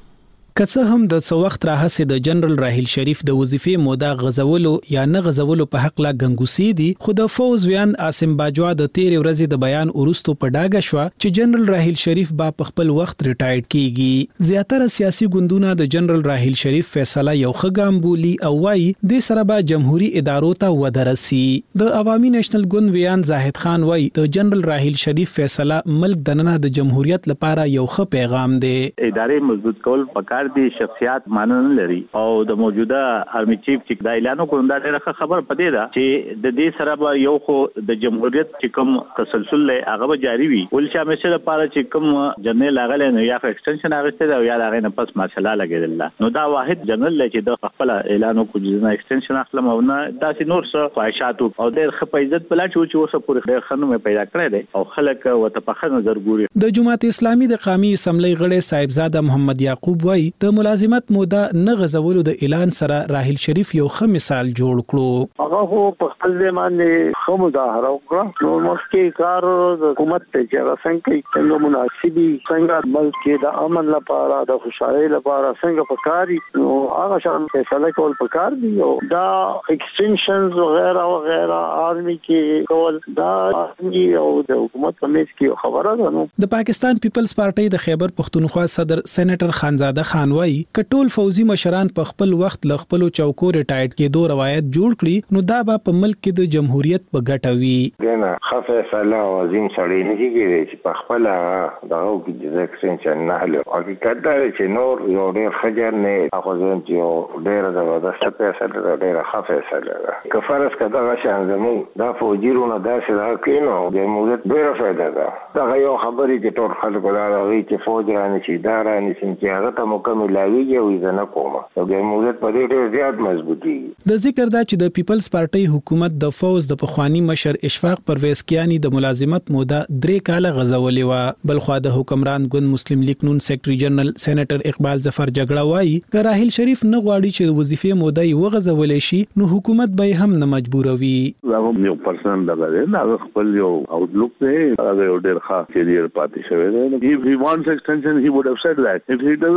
X: که څه هم د څو وخت راهسې د جنرال راحیل شریف د وظیفې موده غزولو یا نه غزولو په حق لا غنګوسی دي خو د فوز ویان عاصم باجوا د 13 ورځې د بیان ورستو په ډاګه شو چې جنرال راحیل شریف با په خپل وخت ریټایر کیږي. زیاتره سیاسي ګوندونه د جنرال راحیل شریف فیصله یو خګام بولی او وايي د سره به جمهوریت ادارو ته ودرسي. د عوامي نېشنل ګوند ویان زاهد خان وايي د جنرال راحیل شریف فیصله ملک دننه د جمهوریت لپاره یو ښه پیغام دی.
J: ادارې مضبوط کول پکار دي شخصیت مانن لري او د موجوده آرمي چیف چې دا اعلان وکړ دا ډېره خبر پدې ده چې د دې سره به یو خو د جمهوریت چې کوم تسلسل له هغه جاری وي ول چې همیشه لپاره چې کوم جنرال هغه نه یا ایکستنشن هغه ته یا هغه نه پس ماشاءالله لګیدل نو دا واحد جنرال چې د خپل اعلان وکړ چې نه ایکستنشن اخلم او نه داسې نور څه خواهشات او ډېر خپل عزت بلا چې اوسه پورې ډېر خنوم پیدا کړی دی او خلک وته په خنه نظر ګوري.
X: د جماعت اسلامي د قومي اسمبلی غړي صاحبزاده محمد یعقوب وايي د ملازمت موده نه غزولو د اعلان سره راحیل شریف یو ښه مثال جوړ کړو.
V: هغه خو په خپل ځمانه خو مظاهره وکړه نو مخکې کار د حکومت ته چې څنګه مناسبي څنګه بلکې د امن لپاره د خوشحالۍ لپاره څنګه پکاري نو هغه شان فیصله کول پکار دي او دا ایکستنشنز وغیرہ وغیرہ آرمي کې کول دا آرمي او د حکومت په میس کې خبره ده. نو
X: د پاکستان پیپلز پارټي د خیبر پختونخوا صدر سېنیټر خانزاده خان وايي کټول فوزي مشران په خپل وخت ل خپل چوکو ریټایر کېدو روایت جوړ کړي نو دا په ملک کې د جمهوریت په ګټه وي.
Y: نه خفه فلا عظیم سړی نه کېږي چې په خپل دغه کې د ایکستنشن نه له حقیقت دا چې نور یو ډېر خجر نه هغه ځم چې ډېر زبردست پیسې ډېر خفه سره کفارس کدا غشان زمو دا فوجیرونه داسې راکینو د جمهوریت ډېر فائدہ ده. دا یو خبرې چې ټول خلک راوي چې فوج رانه شي دا رانه شي چې هغه ته مکمل لاویږي او ځنه کومه او جمهوریت په دې ډېر زیات مضبوطي.
X: د ذکر دا چې د پیپلز پارټي حکومت د فوز د پخوانی مشر اشفاق پرویز کیانی د ملازمت موده 3 کاله غزولې و. بلخوا د حکمران ګوند مسلم لیگ نون سیکریټری جنرال سېنیټر اقبال ظفر جګړه وايي که راحیل شریف نه غواړي چې د وظیفې موده یې وغځولې شي نو حکومت به هم نه مجبوروي.
Z: هغه یو پرسنل دغه نه هغه خپل یو آوټلوک دی هغه یو ډېر ښه کیریئر پاتې شوی دی. If he wants extension he would have said that. If he doesn't want no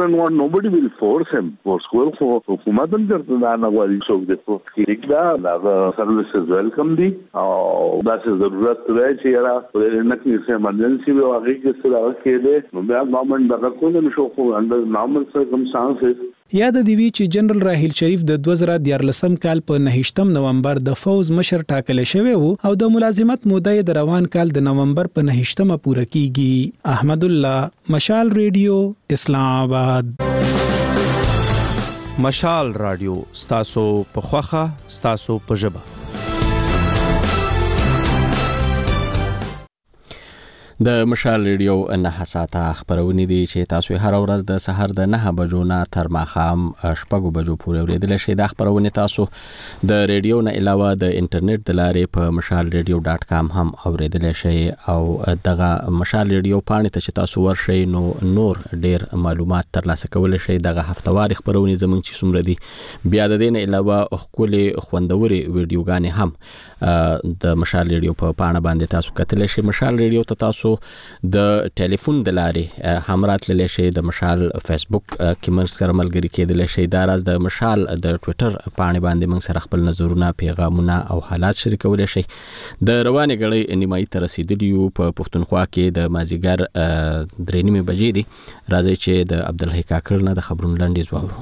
Z: nobody will force him for school خو حکومت هم درته دا نه غواړي څوک د پروسکریک دا سروسز ویلکم دي او دا څه ضرورت دی چې یاره نه کې ایمرجنسي وي هغه کې څه راکېده نو بیا ګورنمنت دغه کوله نشو خو اندر نارمل سرکمسټانسز
X: یاد دی وی چې جنرال راحیل شریف د 2014 کال په 9 نومبر د فوز مشر ټاکل شوی وو او د ملازمت موده د روان کال د نومبر په 9 پوره کیږي. احمد الله، مشال ریډیو، اسلام آباد.
W: مشال رادیو ستاسو په خوخه ستاسو په ژبه.
A: د مشال ریډیو 9 ساعته خبرونه دي چې تاسو هر ورځ د سحر د 9 بجو نه تر ماښام 6 بجو پورې اوریدل شئ. د خبرونه تاسو د ریډیو نه علاوه د انټرنیټ د لارې په mashalradio.com هم اوریدل شئ او دغه مشال ریډیو پاڼې ته چې تاسو ورشئ نو نور ډیر معلومات ترلاسه کولای شئ. دغه هفتواري خبرونه زموږ چې څومره دي بیا د دې نه علاوه خپل خوندوري ویډیوګانې هم د مشال ریډیو په پاڼه باندې تاسو کتلی شئ. مشال ریډیو ته تاسو د ټلیفون د لارې هم راتللی شئ. د مشال فیسبوک کې موږ سره ملګري کېدلی شئ. دا راز د مشال د ټویټر پاڼې باندې موږ سره خپل نظرونه، پیغامونه او حالات شریکولی شئ. د روانې ګړۍ نیمایي ته رسیدلي یو. په پښتونخوا کې د مازدیګر 3:30 بجې دي. راځئ چې د عبدالحی کاکړ نه د خبرونو لنډیز واورو.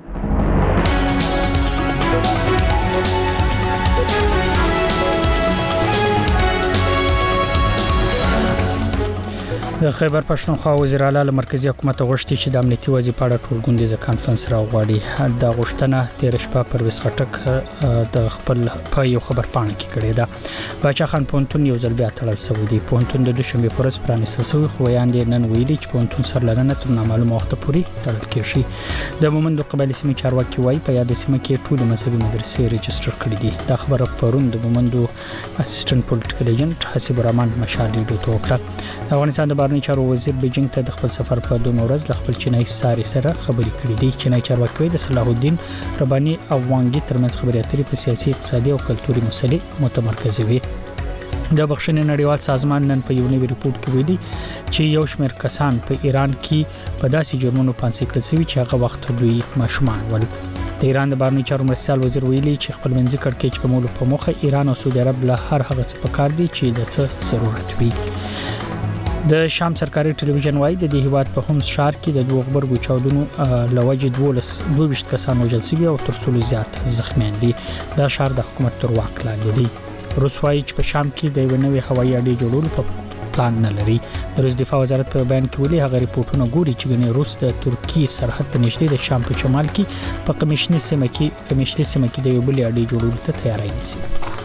B: د خیبر پښتونخوا وزیر اعلی له مرکزی حکومت غوښتي چې د امنیتي وضعیت په اړه ټولګوندیز کانفرنس راوغواړي. د غوښتنه تیر شپه پرویز خټک د خپل په یو خبر پاڼه کې کړې ده. باچا خان پونتون یو ځل بیا تړل شوی دی. پونتون د دوشنبه پر ورځ پرانیستل شوی خو وړاندې نن ویلي چې پونتون سرلرنه تر نامعلومه وخت پورې تړل کیږي. د مومندو قبایلی سیمې چارواکي وایي په یاد سیمه کې ټول مذهبي مدرسې ريجستره کړې دي. دا خبره پرون د مومندو اسسټنټ پولیټیکل ایجنټ حسیب الرحمن مشال ریډیو ته وکړه. د افغانستان د بهرنی چارو وزیر بیجینګ ته د خپل سفر په 2 ورځ ل خپل چینایي ساري سره خبرې کړې دي. چینایي چارواکي د صلاح الدین رباني او وانګي ترمنځ خبرې اترې په سیاسي، اقتصادي او کلتوري مسلې متمرکز وي. د بخښنې نړیوال سازمان نن په یو نوي ریپورت کې ویلي چې یو شمېر کسان په ایران کې په داسې جرمونو پانسي کړل شوي چې هغه وخت دوی ماشومان ول. د ایران د بهرنی چارو مرستیال وزیر ویلي چې خپل منځي کړکېچ کمولو په موخه ایران او سعودي عرب له هر هغه څه پکار دي چې د څه ضرورت وي. د شام سرکاري ټلویزیون وایي د دې هیواد په همس شهر کې د 2 غبرګو چاودنو لوجه 22 کسان وژل شوي او تر څو زیات زخمیان دي. دا شهر د حکومت تر واک لاندې دی. روس وایي چې په شام کې د یو نوې هوایي اډې جوړولو په پلان نه لري. د روس دفاع وزارت په بیان کې ویلي هغه ریپورتونه ګوري چې ګنې روس د ترکی سرحد ته نږدې د شام په شمال کې په کمیشني سیمه کې د یو بل اډې جوړولو ته تیاری نیسي.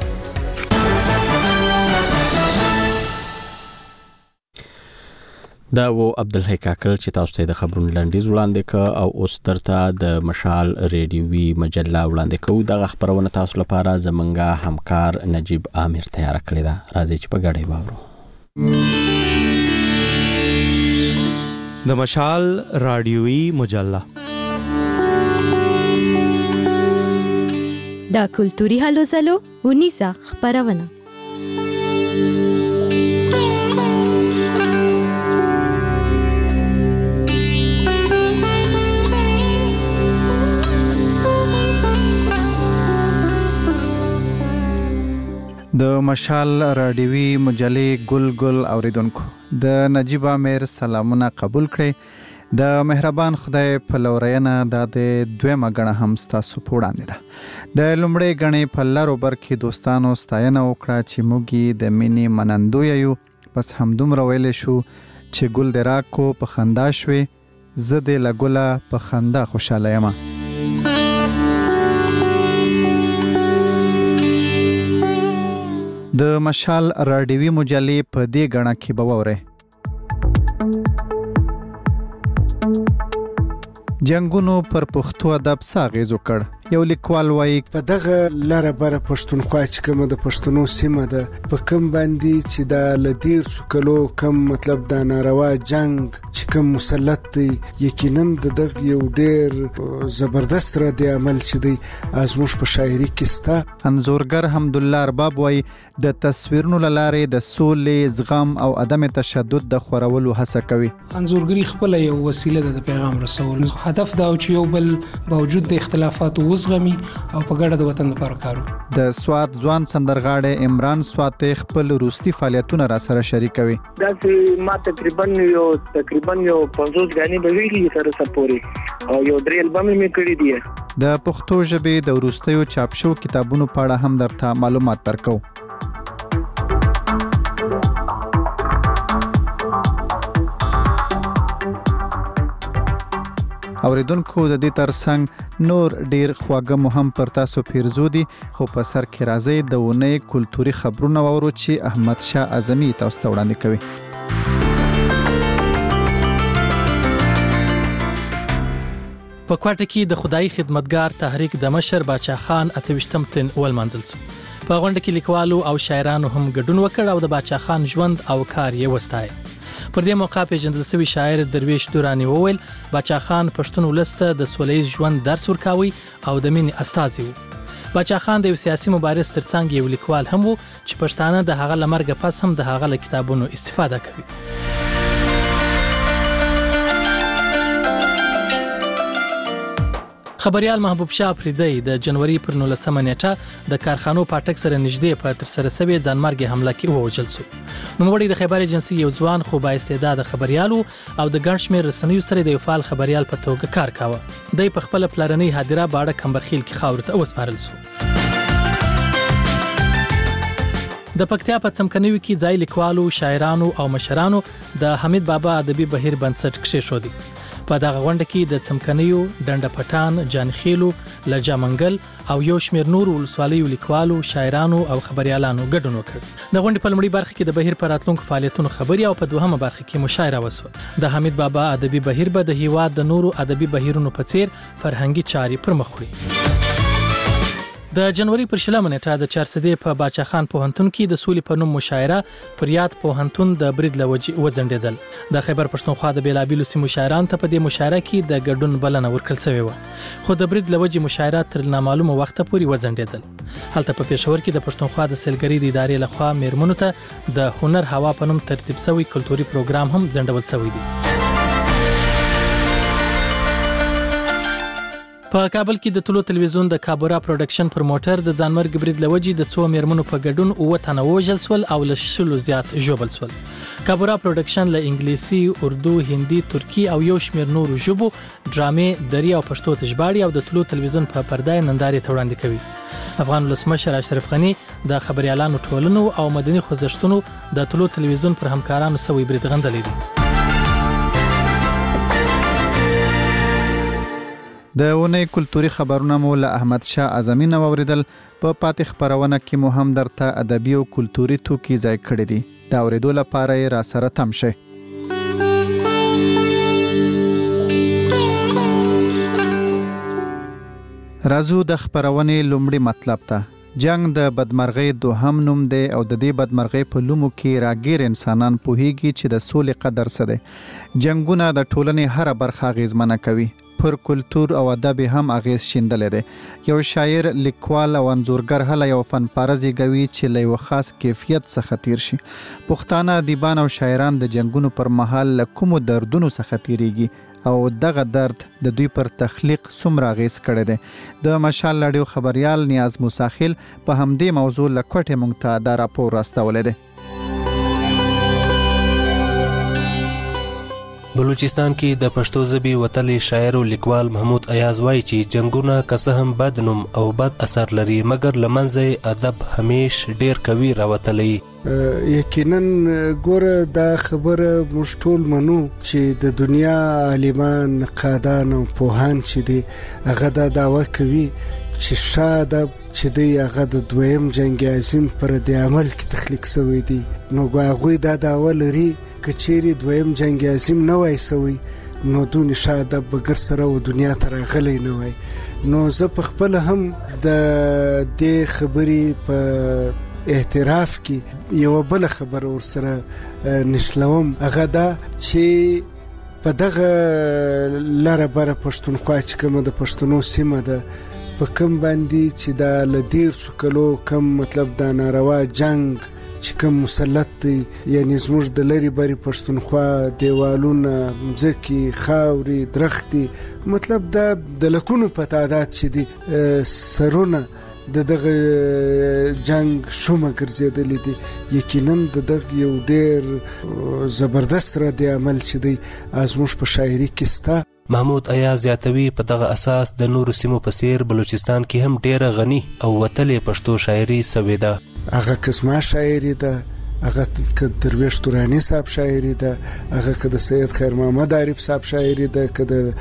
A: دا و عبدالحی کاکړ چې تاسو ته د خبرونو لنډیز وړاندې ک او اوس درته د مشال ریډیوي مجله وړاندې کوو. دغه خبرونه تاسو لپاره زمونږ همکار نجیب عامر تیار کړی ده. راځي چې په ګډه واورو.
W: د مشال رادیوي مجله
O: دا کلتوري هلو زلو ونیسا خبرونه.
R: د مشال رادیوي مجلې ګل اوریدونکو د نجیب عامر سلامونه قبول کړئ. د مهربان خدای په لورینه د دویمه غړه هم ستاسو په وړاندې ده. د لومړۍ غړې په لارو برکې دوستانو ستاینه وکړه چې موږ د مینې منندو یو. بس همدومره ویل شو چې ګل دراکو په خندا شوي، زه د لګوله په خندا خوشاله یم. د مشال رادیوي مجلې په دې غړه کې به وره جنگونو پر پښتو ادب ساغیز وکړ. یو لیکوال وایي
D: په دغه لاره بره پښتونخوا چې کومه د پښتنو سیمه ده په کوم باندې چې د لدیر سکلو کم مطلب د ناروا جنگ چې کوم مسلط دی یقینا دغه یو ډیر زبردست را دی عمل چې دی ازموش په شاعري کې ستا.
R: انځورګر حمدالله ارباب وایي د تصویرونو لاره د سولې زغم او عدم تشدد د خورولو هڅه کوي.
E: انځورګری خپل یو وسیله ده د پیغام رسول. هدف دا چې یو بل باوجود د اختلافاتو وزغمي او په ګډه د وطن لپاره کارو.
R: د سوات ځوان سندرغاړی عمران سواتی خپل روستي فعالیتونه را سره شریکوي.
G: دا چې ما تقریبا یو 50 غانې به ویلي سره سپوري او یو درې البم یې کړی دی.
R: د پښتو ژبې د وروستیو چاپ شو کتابونو په اړه هم درته معلومات درکو. اوریدونکو د دې ترڅنګ نور ډیر خواږه مهم پر تاسو پیرزو دي خو په سر کې راځي د ونې کلتوري خبرونه وورو چې احمد شاه اعظمي تاسو ته وړاندې کوي.
H: په کوټه کې د خدای خدمتګار تحریک د مشر باچا خان 28م تن ولمنځل شو. په غونډه کې لیکوالو او شاعرانو هم ګډون وکړ او د باچا خان ژوند او کار یې وستایي. پر دې موقع پیژندل شوی شاعر درویش دورانی وویل باچا خان پښتون ولسته د سولهییز ژوند درس ورکاوي او د مینې استازي و. باچا خان د یو سیاسي مبارز ترڅنګ یو لیکوال هم و چې پښتانه د هغه لمرګ پس هم د هغه کتابونو استفاده کوي. خبريال محبوب شاه افریدی د جنوري پر 19 نیټه د کارخانو پاټک سره نږدې په تر سره سوي ځانمرګي حمله کې ووجل شو. نوموړی د خیبر ایجنسی یو ځوان خو با استعداد خبريالو او د ګڼ شمېر رسنیو سره د یو فعال خبريال په توګه کار کاوه. د په خپل پلرنۍ هدیره باړه کمبرخیل کې خاور ته وسپارل شو. د پکتیا په څمکنیو کې ځای لیکوالو شاعرانو او مشرانو د حمید بابا ادبي بهیر بنسټ کښېښودی. په دغه غونډه کې د څمکنیو، ډنډه پټان، جانخیلو، لجا منګل او یو شمېر نور ولسوالیو لیکوالو، شاعرانو او خبريالانو ګډون وکړ. د غونډې په لومړي برخه کې د بهیر پر راتلونکو فعالیتونو خبري او په دوهمه برخه کې مشاعره وسوه. د حمید بابا ادبي بهیر به د هیواد د نورو ادبي بهیرونو په څیر فرهنګي چاري پر مخ وړي. د جنوري پر 20 نیټه د چارسدې په باچا خان پوهنتون کې د سولې په نوم مشاعره پر یاد پوهنتون د برید لوجې وځنډېدل. د خیبر پښتونخوا د بیلابیلو سیمو شاعرانو ته په دې مشاعره کې د ګډون بلنه ورکړل شوې و خو د برید لوجې مشاعره تر نامعلومه وخته پورې وځنډېدل. هلته په پېښور کې د پښتونخوا د سیلګرۍ د ادارې لخوا میرمنو ته د هنر هوا په نوم ترتیب شوی کلتوري پروګرام هم ځنډول شوی دی. په کابل کې د ټولو تلویزیون د کابورا پروډکشن پروموټر د ځانمرګ برید لوجې د 2 میرمنو په ګډون 9 تنه وژل شول او له 100 زیات ژوبل شول. کابورا پروډکشن له انګلیسي، اردو، هندي، ترکی او یو شمېر نورو ژبو ډرامې، دري او پښتو ته ژباړي او د ټولو تلویزیون په پردای نندارې ته وړاندې کوي. افغان ولسمشر اشرف غنی د خبريالانو ټولنو او مدني خوځښتونو د ټولو تلویزیون پر همکارانو سوي برید غندلې دي.
R: د ونې کلتوري خبرونه مو له احمد شاه اعظمي نو اوریدل. په پاتې خبرونه کې مو هم درته ادبي او کلتوري توکي ځای کړی دي. دا اوریدو لپاره را سره تم شئ. راځو د خبرونې لومړی مطلب ته. جنگ د بدمرغۍ دوهم نوم دی او د دې بدمرغۍ په لومو کې راګیر انسانان پوهیږي چې د سولې قدر څه دی. جنگونه د ټولنې هر برخه اغیزمنه کوي. پر کلتور او ادب هم اغیز شیندلې ده. یو شاعر، لیکوال او انځورګر هله یو فن پارزي کوي چې له یو خاص کیفیت څخه تیر شي. پښتانه ادیبان او شاعران د جنگونو پر مهال له کومو دردونو څخه تیریږي او دغه درد د دوی پر تخلیق څومره اغیز کړی دی. د مشال رادیو خبريال نیاز موساخیل په همدې موضوع له کوټې مونږ ته دا راپور راستولی دی.
I: بلوچستان کې د پښتو ژبې وتلی شاعر او لیکوال محمود ایاز وایي چې جنگونه که څه هم بد نوم او بد اثر لري مګر له منځه ادب همیش ډیر قوي راوتلی.
D: یقینا ګوره دا خبره موږ ټول منو چې د دنیا عالمان، نقادان او پوهان چې دي هغه دا دعوه کوي چې شاده چې دی هغه د دویم جنگ عظیم پر د عمل کې تخلیق شوی دی. نو هغوی دا دعوه لري که چیرې دویم جنگ عظیم نه وای سوی نو دونی شاده بغیر سره و دنیا ته راغلی نه وای. نو زه په خپل هم د دې خبرې په اعتراف کې یو بل خبر ور سره نشلوم، هغه دا چې په دغه لاره بره پښتونخوا چې کومه د پښتنو سیمه ده په کوم باندې چې دا لدیر سکلو کم مطلب دا ناروا جنگ چې کوم مسلط دی، یعنی زموږ د لری بری پښتونخوا دیوالونه مځکې خاوري درختي مطلب دا د لکونو په تعداد چې دي سرونه دغه جنگ شومه ګرځېدلې دي. یقینا دغه یو ډېر زبردست رد عمل چې دی زموږ په شاعري کې ستا.
I: محمود ایاز زیاتوي په دغه اساس د نورو سیمو په څیر بلوچستان کې هم ډېره غني او وتلې پښتو شاعري سوې ده.
D: هغه قسمه شاعري ده، هغه که درویش تورانی صاحب شاعري ده، هغه که د سید خیر محمد عارف صاحب شاعري ده، که د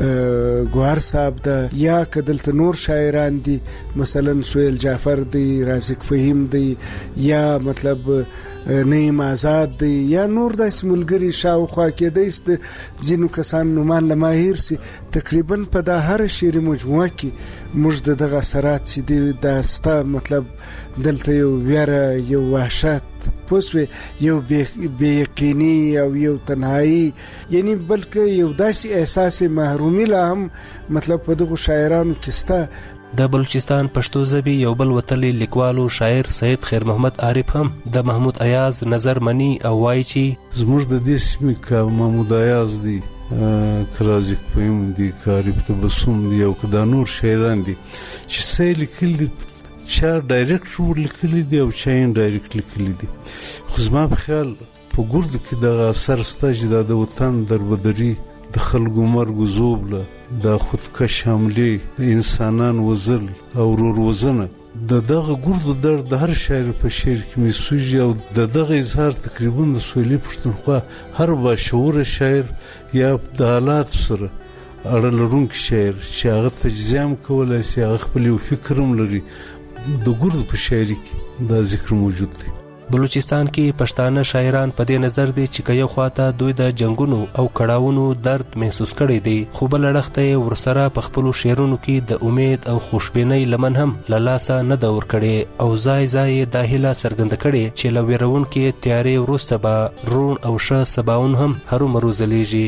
D: ګوهر صاحب ده، یا که دلته نور شاعران دي مثلا سهیل جعفر دی، رازق فهیم دی، یا مطلب نعیم آزاد دی، یا نور داسې ملګري شاوخوا کېدای د ځینو کسان نومان له ماهر سي. تقریبا په دا هر شعري مجموعه کې موږ دغه اثرات چې دي دا ستا مطلب دلته یو ویره، یو وحشت پوسوي، یو بې یقیني او یو تنهایی، یعنی بلکې یو داسې احساس محرومي لا هم مطلب په دغه شاعرانو کې ستا.
I: د بلوچستان پښتو ژبې یو بل وتلی لیکوالو شاعر سید خیر محمد عارف هم د محمود ایاز نظر مني او وایي چې
C: زموږ د دې سیمې که محمود ایاز دی، که رازق فهیم دی، که عارف تبسم دی او که دا نور شاعران دي چې څه لیکلي دي، چا ډایرکټ ورلیکلي دي او چا یې ډایرکټ لیکلي دي. خو زما په خیال په ګردو کې دغه اثر سته چې دا د وطن دربدري، د خلکو مرګ و زوبله، د خودکش حملې، د انسانان وزل او ورور د دغه ګردو درد د هر شاعر په شعر کې میسوجي او د دغه اظهار تقریبا د سویلي پښتونخوا هر باشعوره شاعر یا د حالات سره اړه لرونکی شاعر چې هغه تجزیه هم کولی شي، هغه خپل یو فکر هم لري، د ګردو په شاعري کې دا ذکر موجود دی.
I: بلوچستان کې پښتانه شاعران په دې نظر دي چې که یو خواته دوی د جنگونو او کړاوونو درد محسوس کړی دی، خو بل اړخ ته ورسره په خپلو شعرونو کې د امید او خوشبینۍ لمن هم له لاسه نه ده ورکړې او ځای ځای دا هیله څرګنده کړې چې له ویرونکې تیارې وروسته به روڼ او ښه سباون هم هرومرو ځلیږي.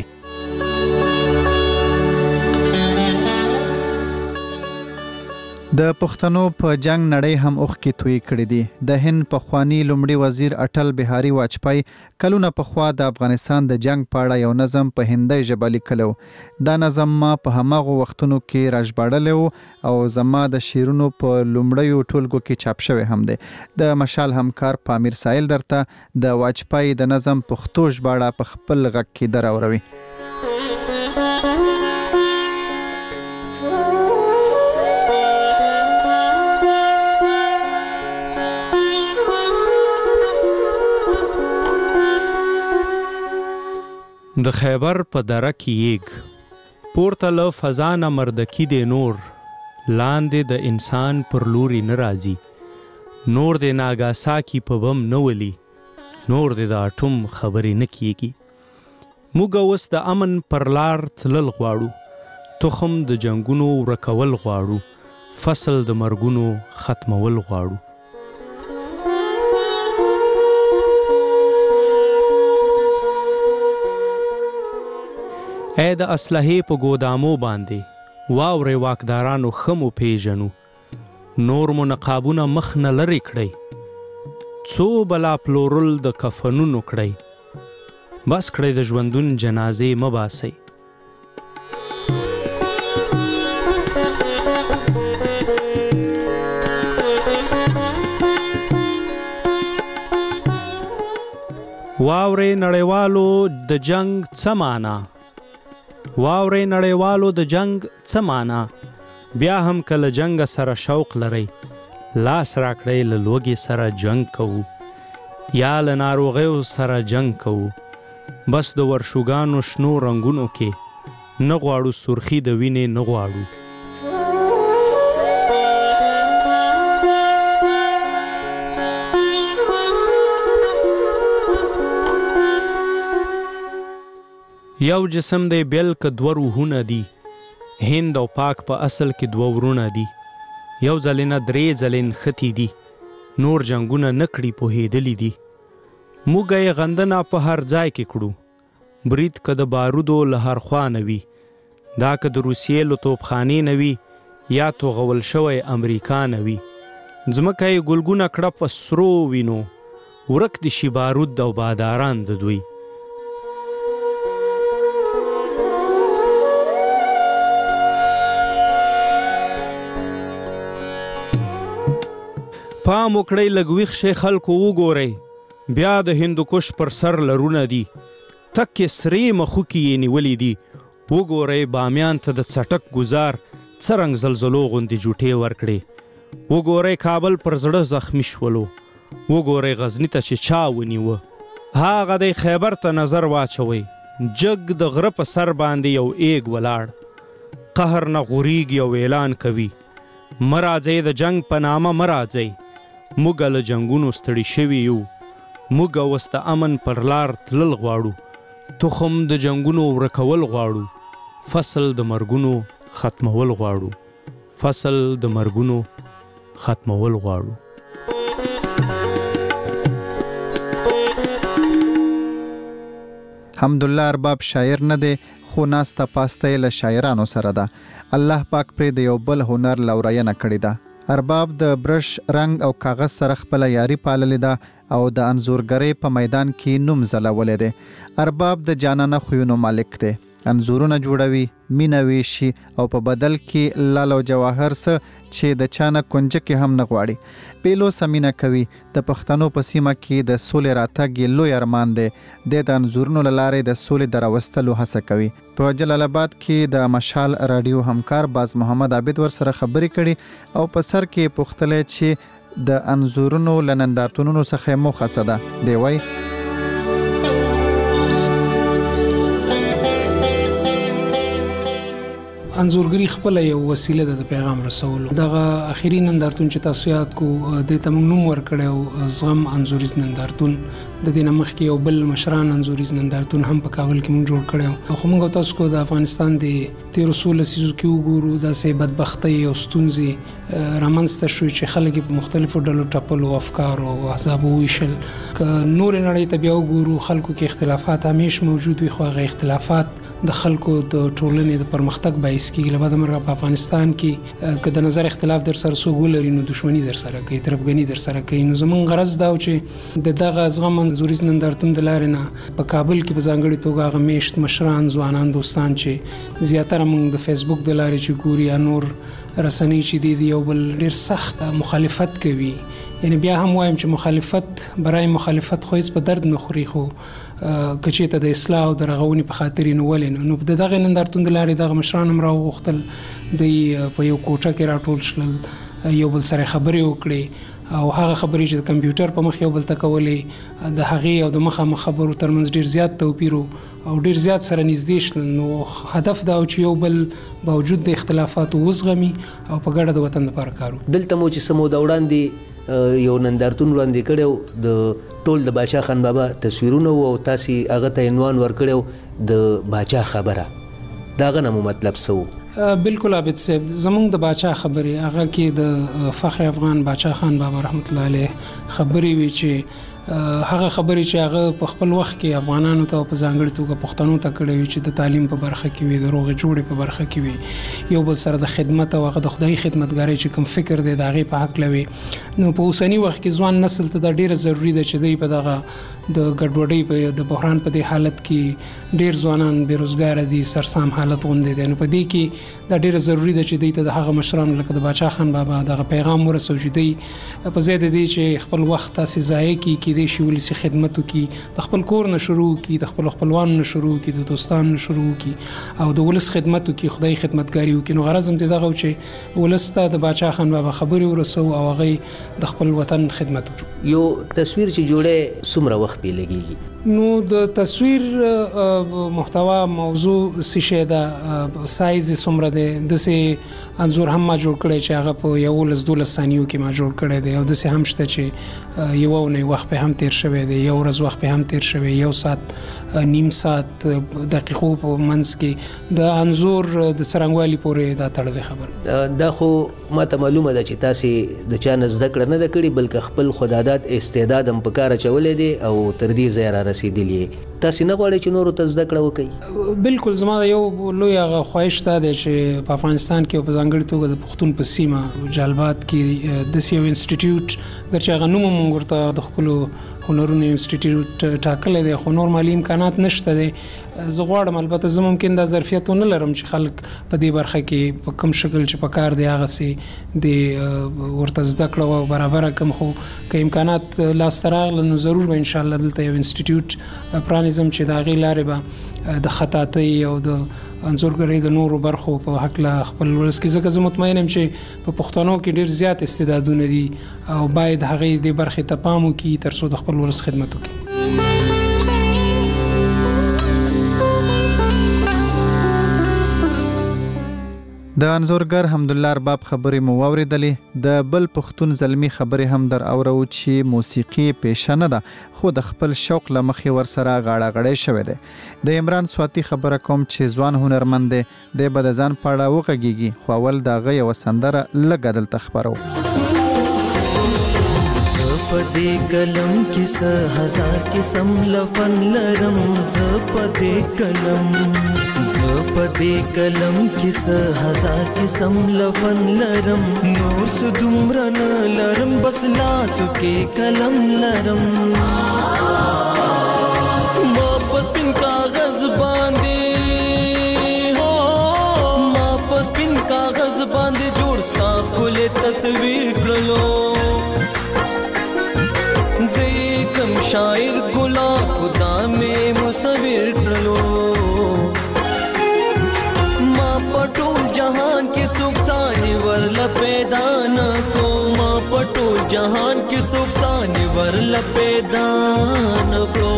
R: د پښتنو په جنگ نړۍ هم اوښکې توی کړې دي. د هند پخوانی لومړي وزیر اټل بهاري واجپای کلونه پخوا د افغانستان د جنگ په اړه یو نظم په هندۍ ژبه لیکلو. دا نظم ما په هماغو وختونو کې راژباړلی او زما د شعرونو په لومړیو ټولګو کې چاپ شوی هم دی. د مشال همکار پامیر سایل درته د واجپای د نظم پښتو ژباړه په خپل غږ کې دراوروي.
F: د خیبر په دره کې یېږ پورته له فضا نه مردکي دی نور، لاندې د انسان پر لوري نه راځي، نور د ناګاساکي په بم نه ولي، نور د اټوم خبرې نه کیږي. موږ اوس د امن پر لار تلل غواړو، تخم د جنگونو ورکول غواړو، فصل د مرګونو ختمول غواړو. اې د اسلحې په ګودامو باندې واورې واکدارانو خمو پیژنو، نور مو نقابونه مخ نه لرې کړئ، څو بلا پلورل د کفنونو کړئ، بس کړئ د ژوندون جنازې مه باسئ. واورې نړیوالو د جنگ څه معنا، واورې نړیوالو د جنگ څه معنا، بیا هم که له جنگ سره شوق لرئ، لاس راکړئ له لوږې سره جنگ کوو، یا له ناروغیو سره جنگ کوو، بس د ورشوګانو شنو رنګونو کې نه غواړو سرخي د وینې نه غواړو. یو جسم دی بیل که دوه روحونه دي، هند او پاک په اصل کې دوه ورونه دي. یو ځلې نه درې ځلې نښتي دي، نور جنګونه نه کړي پوهېدلي دي. موږ یې غندنه په هر ځای کې کړو، برید که د بارودو له هر خوا نه وي، دا که د روسیې له توپخانې نه وي یا توغول شوی امریکا نه وي. ځمکه یې ګلګونه کړه په سرو وینو، ورک دي شي بارود او باداران د دوی. پام وکړئ لږ ویښ شئ خلکو وګورئ، بیا د هندوکش پر سر لرونه دي، تکې سرې مخوکې یې نیولې دي. وګورئ بامیان ته د څټک ګزار څرنګ زلزلو غوندې جوټې ورکړې. وګورئ کابل پر زړه زخمی شولو. وګورئ غزني ته چې چا ونیوه. هغه دی خیبر ته نظر واچوئ، جګ د غره په سر باندې یو ایګ ولاړ، قهر نه غوریږي او اعلان کوي مه راځئ د جنګ په نامه مه راځئ. موږ له جنګونو ستړي شوي یو، موږ اوس د امن پر لار تلل غواړو، تخم د جنګونو ورکول غواړو، فصل د مرګونو ختمول غواړو، فصل د مرګونو ختمول غواړو.
R: حمدالله ارباب شاعر نه دی، خو ناسته پاسته له شاعرانو سره ده. الله پاک پرې د یو بل هنر لورینه کړې ده. ارباب د برش رنگ او کاغذ سره خپل یاري پاللې ده او د انځورګرۍ په میدان کې نوم ځلولی دی. ارباب د جانانه خویونو مالک دی، انځورونه جوړوي، مینه ویشي او په بدل کې لال او جواهر څه چې د چانه کنجکې هم نه غواړي. پیلو سمینه کوي. د پښتنو په سیمه کې د سولې راتګ یې لوی ارمان دی. د انځورونو له لارې د سولې د راوستلو هڅه کوي. په جلال آباد کې د مشال رادیو همکار باز محمد عابد ورسره خبرې کړي او په سر کې پوښتلی چې د انځورونو له نندارتونونو څخه موخه څه ده. دی وایي
E: انځورګري خپل یو وسیله ده د پیغام رسولو. دغه اخیری نندارتون چې تاسو یاد کو د تمنګ نوم ورکړیو زغم انځوریز نندارتون، د دې مخکې یو بل مشران انځوریز نندارتون هم په کابل کې موږ جوړ کړو. خو موږ تاسو کو د افغانستان د 1300 سیزو کې وګورو د سه بدبختی او ستونزې رامنځته شوې چې خلک په مختلفو ډلو ټاپل او افکار او احزاب ویشل. ک نور نړۍ ته بیا وګورو خلکو کې اختلافات همیشه موجود وي، خو هغه اختلافات د خلکو د ټولنې د پرمختګ باعث کیږي. لبا مرغه په افغانستان کې که د نظر اختلاف در سره سوګول لري نو دښمنی در سره کوي، طرفګنی در سره کوي. نو زمون غرض دا چې د دغه زغم منځوريز نندارتون د لارې نه په کابل کې په ځانګړي توګه هغه میشت مشران ځوانان دوستان چې زیاتره موږ د فیسبوک د لارې چې ګوري یا نور رسنۍ چې دی یو بل ډیر سخت مخالفت کوي. یعنی بیا هم وایم چې مخالفت برای مخالفت خو هیڅ په درد نه خوري، خو کچې ته د اصلاح او د رغونې په خاطر نه ولې نو د دغه نندارتون د لارې دغه مشران هم راوغوښتل د په یو کوټه کې راټول شول، یو بل سره خبرې وکړي او هغه خبرې چې د کمپیوټر په مخ یو بل ته کولې د هغې او د مخامخ خبرو ترمنځ ډیر زیات توپیر او ډیر زیات سره نږدې شول. نو هدف دا چې یو بل باوجود د اختلافاتو وزغمي او په ګډه د وطن لپاره کار وکړي.
K: دلته مو چې سمو د وړاندې یو نندارتون وړاندې کړو د ټول د باچا خان بابا تصویرونه او تاسو هغه ته عنوان ورکړو د باچا خبره. دا غنه مو مطلب سو
E: بالکل عابد صاحب زمونږ د باچا خبرې هغه کې د فخر افغان باچا خان بابا رحمت الله علیه خبرې وی چې هغه خبرې چې هغه په خپل وخت کې افغانانو ته په ځانګړي توګه پښتنو ته کړې وي چې د تعلیم په برخه کې وي، د روغې جوړې په برخه کې وي، یو بل سره د خدمت او هغه د خدای خدمتګارۍ چې کوم فکر دی د هغې په حق لوي. نو په اوسني وخت کې ځوان نسل ته دا ډیره ضروری ده چې دوی په دغه د ګډوډۍ په د بحران په دې حالت کې ډیر ځوانان بیروزګار دي، سرسام حالت غوندې دي. نو په دې کې دا ډیره ضروری ده چې دوی ته د هغه مشرانو لکه د باچا خان بابا دغه پیغام ورسوي چې دوی په ځای د دې چې خپل وخت تاسې ضایع کړي کېدای شي ولسي خدمت وکړي، د خپل کور نه شروع کړي، د خپل خپلوانو نه شروع کړي، د دوستانو نه شروع کړي او د ولس خدمت وکړي، خدای خدمتګاري وکړي. نو غرض هم دغه چې ولس ته د باچا خان بابا خبرې ورسو او هغه د خپل وطن خدمت وکړي.
K: یو تصویر چې جوړه څومره وخت پې لګيږي؟
E: نو د تصویر محتوا موضوع څه ده، سایز څومره دی، دسې انځور هم ما جوړ کړی چې هغه په 11-12 ثانیو کې ما جوړ کړی دی او دسې هم شته چې یو نه وخت په هم تیر شوی دی، یو ورځ وخت په هم تیر شوی، یو ساعت نیم ساعت دقیقو په منځ کې د انزور د څرنګوالي پورې دا تړلې خبر.
K: دا خو ماته معلومه ده چې تاسې د چا نه زده کړه نه ده کړې، بلکې خپل خودعادت استعداد هم په کار اچولی دی او تر دې ځایه را رسېدلي یې. تاسې نه غواړئ چې نورو ته زده کړه وکړئ؟
E: بالکل، زما یو لوی هغه خواهش دا دی چې په افغانستان کې په ځانګړې توګه د پښتون په سیمه جلبات کې داسې یو انسټیټیوټ چې هغه نوم موږ ورته د خپلو هنرونو انسټیټیوټ ټاکلی دی، خو نور مالي امکانات نشته دی. زه غواړم، البته زه ممکن دا ظرفیت ونه لرم چې خلک په دې برخه کې په کوم شکل چې په کار دی هغسې د ورته زده کړه او برابره کړم. خو که امکانات لاسته راغله نو ضرور به انشاءالله دلته یو انسټیټیوټ پرانیزم چې د هغې لارې به د خطاطۍ او د انځورګرۍ د نورو برخو په هکله خپل ولس کې، ځکه زه مطمئن یم چې په پښتنو کې ډېر زیات استعدادونه دي او باید هغې دې برخې ته پام وکړي تر څو د خپل ولس خدمت وکړي.
R: د انځورګر حمدالله ارباب خبرې مو واورېدلې. د بل پښتون زلمی خبرې هم در اورو چې موسیقي پیشه نه ده، خو د خپل شوق له مخې ورسره غاړه غړی شوی دی. د عمران سواتی خبره کوم چې ځوان هنرمند دی، دی به د ځان په اړه وغږیږي، خو اول د هغه یوه سندره لږه دلته خپرو.
L: په دې قلم کې څه هزار قسم لفن لرم، زه په دې قلم کې څه هزار قسم لفن لرم، نور څه دومره نه لرم، بس لاسو کې قلم لرم. ما په سپین کاغذ باندې ما په سپین کاغذ باندې جوړ ستا ښکلی تصویر کړلو، کم شاعر ګلا خدا مې مصور کړلو. ما پټول جهان کې سوکسانی ورل پیدا نه کو، ما پټول جهان کې سوکسانی ورل پیدا نه کو.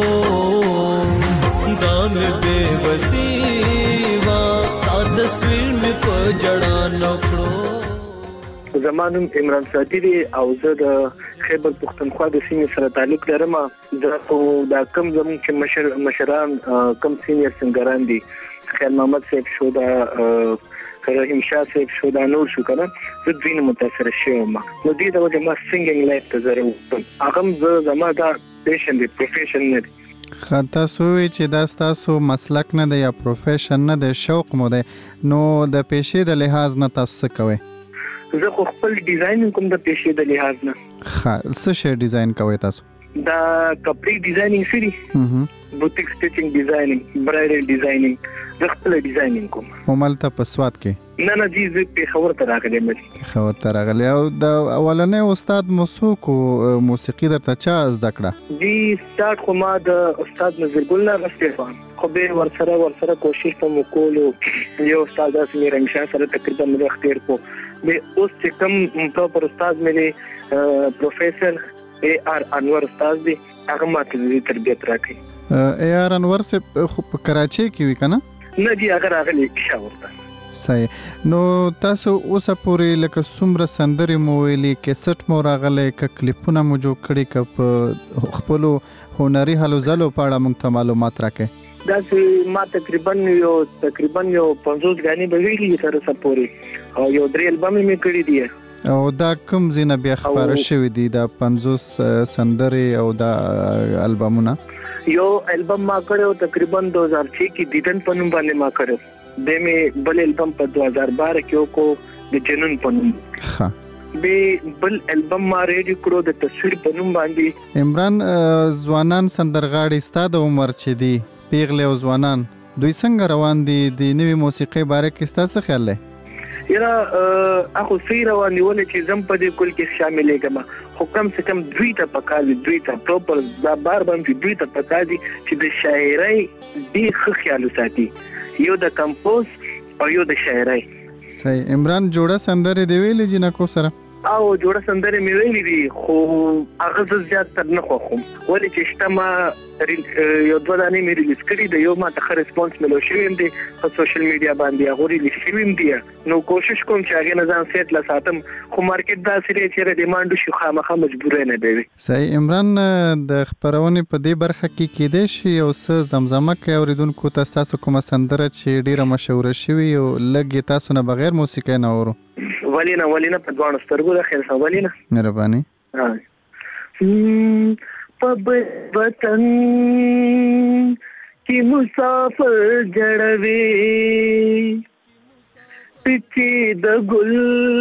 L: دا مې بے وسی واستا تصویر مې په جړا نه کړو.
G: زمانم عمران سواتی دی او زه د خیبر پښتونخوا د سیمې سره تعلق لرم. زه خو دا کم زمون چې مشران کم سینیر سنگران دي، خیال محمد صاحب شو، دا رحیم شاه صاحب شو، دا نور شو کنه، زه دوی نه متاثر شوم. نو دې د وجه ما سنگینګ لایف ته زه راوستم. هغه زما دا پیشن دی، پروفیشن نه دی.
R: تاسو وی چې دا ستاسو مسلک نه دی یا پروفیشن نه دی، شوق مو دی، نو د پیشې د لحاظ نه تاسو څه کوئ؟
G: زه خو خپل ډیزاین کوم د پیشې د لحاظ نه.
R: څه شی ډیزاین کوئ تاسو؟
G: دا کپړې ډیزاینینګ سری، بوتیک سټیچینګ ډیزاینینګ، برایډل ډیزاینینګ، زه خپل ډیزاینینګ کوم.
R: همالته په سوات کې؟
G: نه جی، زه پېښور ته راغلی یم.
R: پېښور ته راغلی. او د اولنی استاد مو څوک و؟ موسیقي درته چا زده کړه؟
G: جی سټارټ خو ما د استاد نظیر ګل نه اخیستی، خو بیا ورسره کوشش ته مو کولو. یو استاد داسې مې رنګ شاه سره تقریبا مې وخت تېر کړو. اوس چې کوم پراپر استاد مې پروفیسر اے آر انور استاد دی، هغه ماته د تربیت راکوي.
R: اے آر انور صاحب خو په کراچۍ کې وي که نه؟
G: نه جی، هغه راغلی پېښور ته.
R: صحیح. نو تاسو اوسه پورې لکه څومره سندرې مو ویلي، کیسټ مو راغلی، که کلیپونه مو جوړ کړي، که په خپلو هنري هلو ځلو په اړه موږ ته معلومات راکړئ؟
G: داسې ما تقریبا یو 50 غانې به ویلي سره سپورې، او یو 3 البم مې کړي دي.
R: او دا کوم ځینه بیا خبره شوي دي، دا 50 سندرې او دا البمونه؟
G: یو البم ما کړو تقریبا 2006 کې دیدن په نوم باندې ما کړو، د مې بل البم په 2012 کې وکړو د جنون په نوم. به بل البم ما ریډیو کړو د تصویر په نوم باندې.
R: عمران، ځوانان سندرغاړي ستا د عمر چې دي، پیغلې او ځوانان، دوی څنګه روان دي؟ د نوې موسیقۍ باره کې ستا څه خیال دی؟
G: یاره اخو صحیح روان دي، ولې چې زم په دې کل کې شاملېږم، خو کم سے کم دوی ته پکار دي، دوی ته پروپر دا بار باندې دوی ته پکار دي چې د شاعرۍ ډېر ښه خیال وساتي، یو د کمپوز او یو د شاعرۍ.
R: صحیح. عمران، جوړه سندرې دی ویلې جنکو سره؟
G: او جوړه سندره مې ویلې دي خو هغه زیات تر نه خوښم ولې چې شتما یو دوه دانې مې ریلیز کړي د یو ماته ښه ریسپانس ملو شوی دی په سوشل میډیا باندې هغه ریلیز شوی دی نو کوشش کوم چې هغه نه ځان سیټ لساتم خو مارکیټ دا سری چې ډیماند شو خامخا مجبور نه دی
R: صحیح عمران د خبرونه په دې برخه کې کېدې شي او څه زمزمه کوي اوریدونکو تاسو کومه سندره چې ډیره مشهور شوی او لګي تاسو نه بغیر موسیقي نه اورو
G: ولینا په ځوان سترګو د خیر سره ولینا
R: مهرباني
G: په وطن کې مسافر جړوي پچې د ګل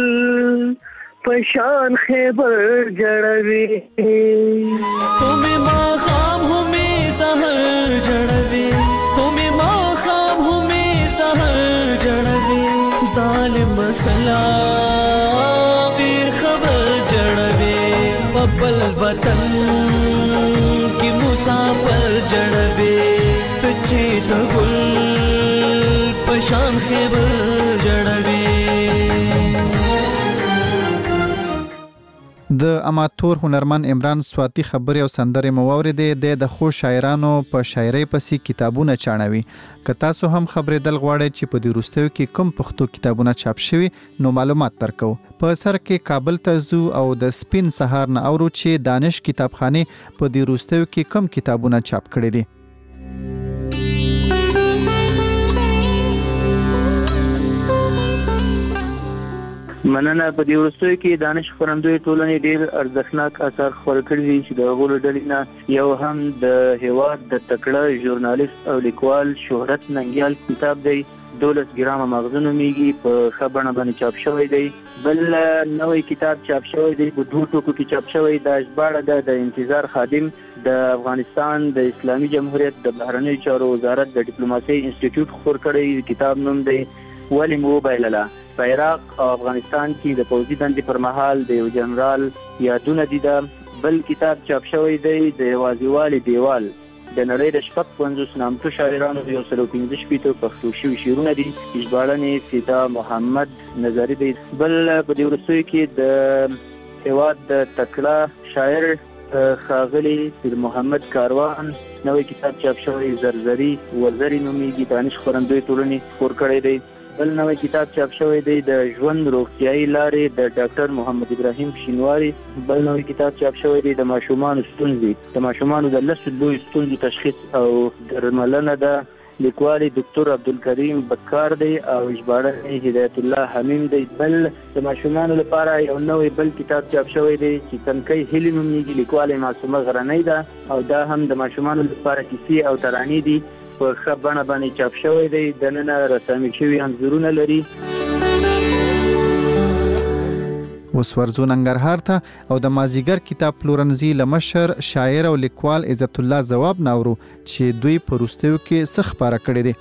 G: پشان خیبر جړوي
L: همې ما خام همې سحر جړوي همې ما خام همې سحر جړوي ظالم سلا پیر خبر جړوي ببل وطن کی مسافر جړوي پچې د ګل پشان خیبر جړوي
R: د اماتور هنرمن عمران سواتی خبري او سندره موریدې د خو شاعرانو په شاعرۍ پسې کتابونه چاڼوي که تاسو هم خبرې دل غواړئ چې په دې وروستیو کې کوم پښتو کتابونه چاپ شوي نو معلومات درکو په سر کې کابل ته ځو او د سپین سهار نه اورو چې دانش کتابخانه په دې وروستیو کې کوم کتابونه چاپ کړي دي
M: مننه په دې وروستیو کې دانش خپرندوی ټولنې ډېر ارزښتناک اثار خپور کړي دي چې د غوړو ډلې نه یو هم د هیواد د تکړه ژورنالیست او لیکوال شهرت ننګیال کتاب دی 12 ګرامه مغزو نومیږي په خبرونه باندې چاپ شوی دی بل نوې کتاب چاپ شوی دی په دوه ټکو کې چاپ شوی د ژباړه د انتظار خادم د افغانستان د اسلامي جمهوریت د بهرنیو چارو وزارت د ډیپلوماسي انسټیټیوټ خپور کړی کتاب نوم دی ولی موبایللا په عراق او افغانستان کې د پوځي دندې پر مهال د یو جنرال یادونه دي بل کتاب چاپ شوی دی د یوازیوالي دیوال د نړۍ د شپږ 50 نامتو شاعرانو د 115 پښتو شوي شعرونه دي ژباړنې سیدا محمد نظری دی بل په دې وروستیو کې د هیواد د تکړه شاعر خاغلی پیر محمد کاروان نوې کتاب چاپ شوی زرزری وزری نومیږي دانش خپرندوی ټولنې خپور کړی دی بل نوې کتاب چاپ شوی دی د ژوند روغتیايي لارې د ډاکټر محمد ابراهیم شینواری بل نوې کتاب چاپ شوی دی د ماشومان ستونزې د ماشومان د لسو لوی ستونزې تشخیص او درملنه د لیکوالي ډاکټر عبدالکریم بکار دی او ژباړنې هدایت الله حمیم دی بل د ماشومان لپاره یو نوې بل کتاب چاپ شوی دی چې تنکۍ هلي نومیږي لیکوالي معصومه غرنۍ ده او دا هم د ماشومان لپاره کیسې او ترانې دي په خبرونه باندې چاپ شوی دی د نن رسامي شوی انځورونه لري
R: اوس ورزو ننګرهار ته او د مازیګر کتاب پلورنځي لمشر شاعر او لیکوال عزت الله جواب ناورو چې دوی په وروستیو کې څه خبره کړې دي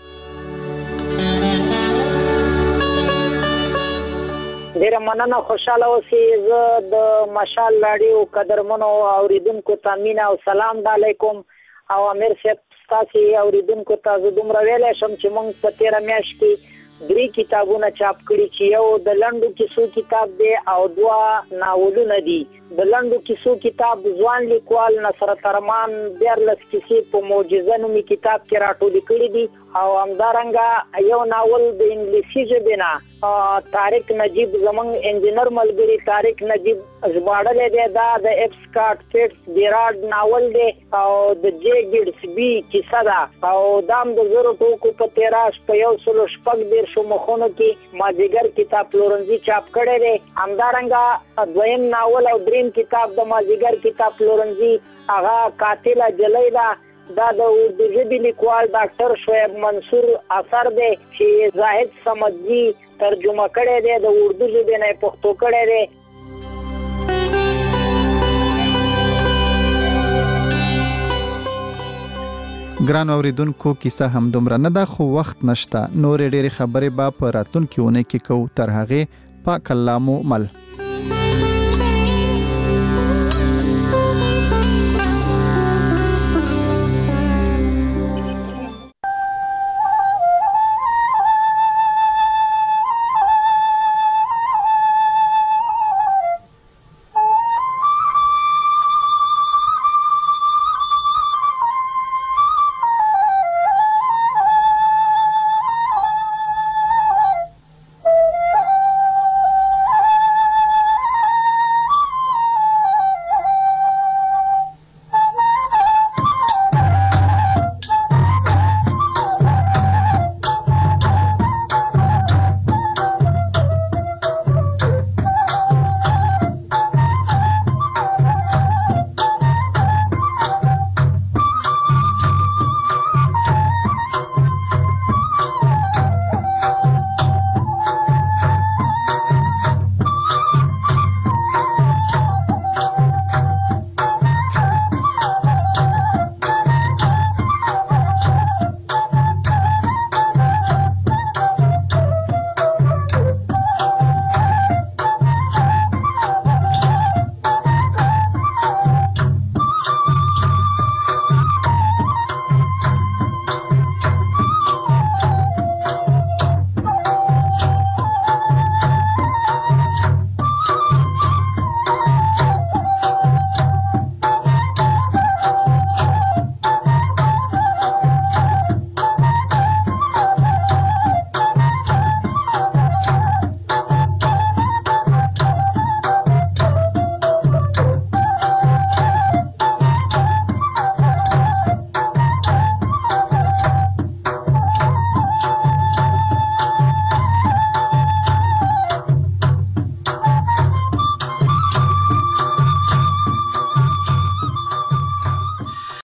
N: ډیره مننه خوشاله اوسئ زه د مشال راډیو قدرمنو اوریدونکو ته مینا او سلام علیکم او امیر صاحب تاسو اوریدونکو ته زه دومره ویلی شم چې موږ په 13 میاشت کې 3 کتابونه چاپ کړي چې یو د لنډو کیسو کتاب دی او 2 ناولونه دي د لنډو کیسو کتاب ځوان لیکوال نصرت ارمان 14 کیسې په معجزه نومي کتاب کې راټول کړي دي او همدارنګه یو ناول د انګلیسي ژبې نه طارق نجیب زمونږ انجینر ملګری طارق نجیب ژباړلی دی دا د اف سکاټ فټس ډیراډ ناول دی او د جے ګیډس بي کیسه ده او دام د زرو ټوکو په 13 په 116 مخونو کې مازیګر کتاب پلورنځي چاپ کړی دی همدارنګه دویم ناول او دریم کتاب د مازیګر کتاب پلورنځي هغه قاتله جلی ده دا د اردو ژبې لیکوال ډاکټر شعیب منصور اثر دی چې زاهد سمدجی ترجمه کړی دی د اردو ژبې نه پښتو کړی دی
R: ګران اوریدونکو کیسه هم دومره نه ده خو وخت نشته نور ډېری خبرې به په راتلونکي اونۍ کې کوو تر هغې پاک الله مو مل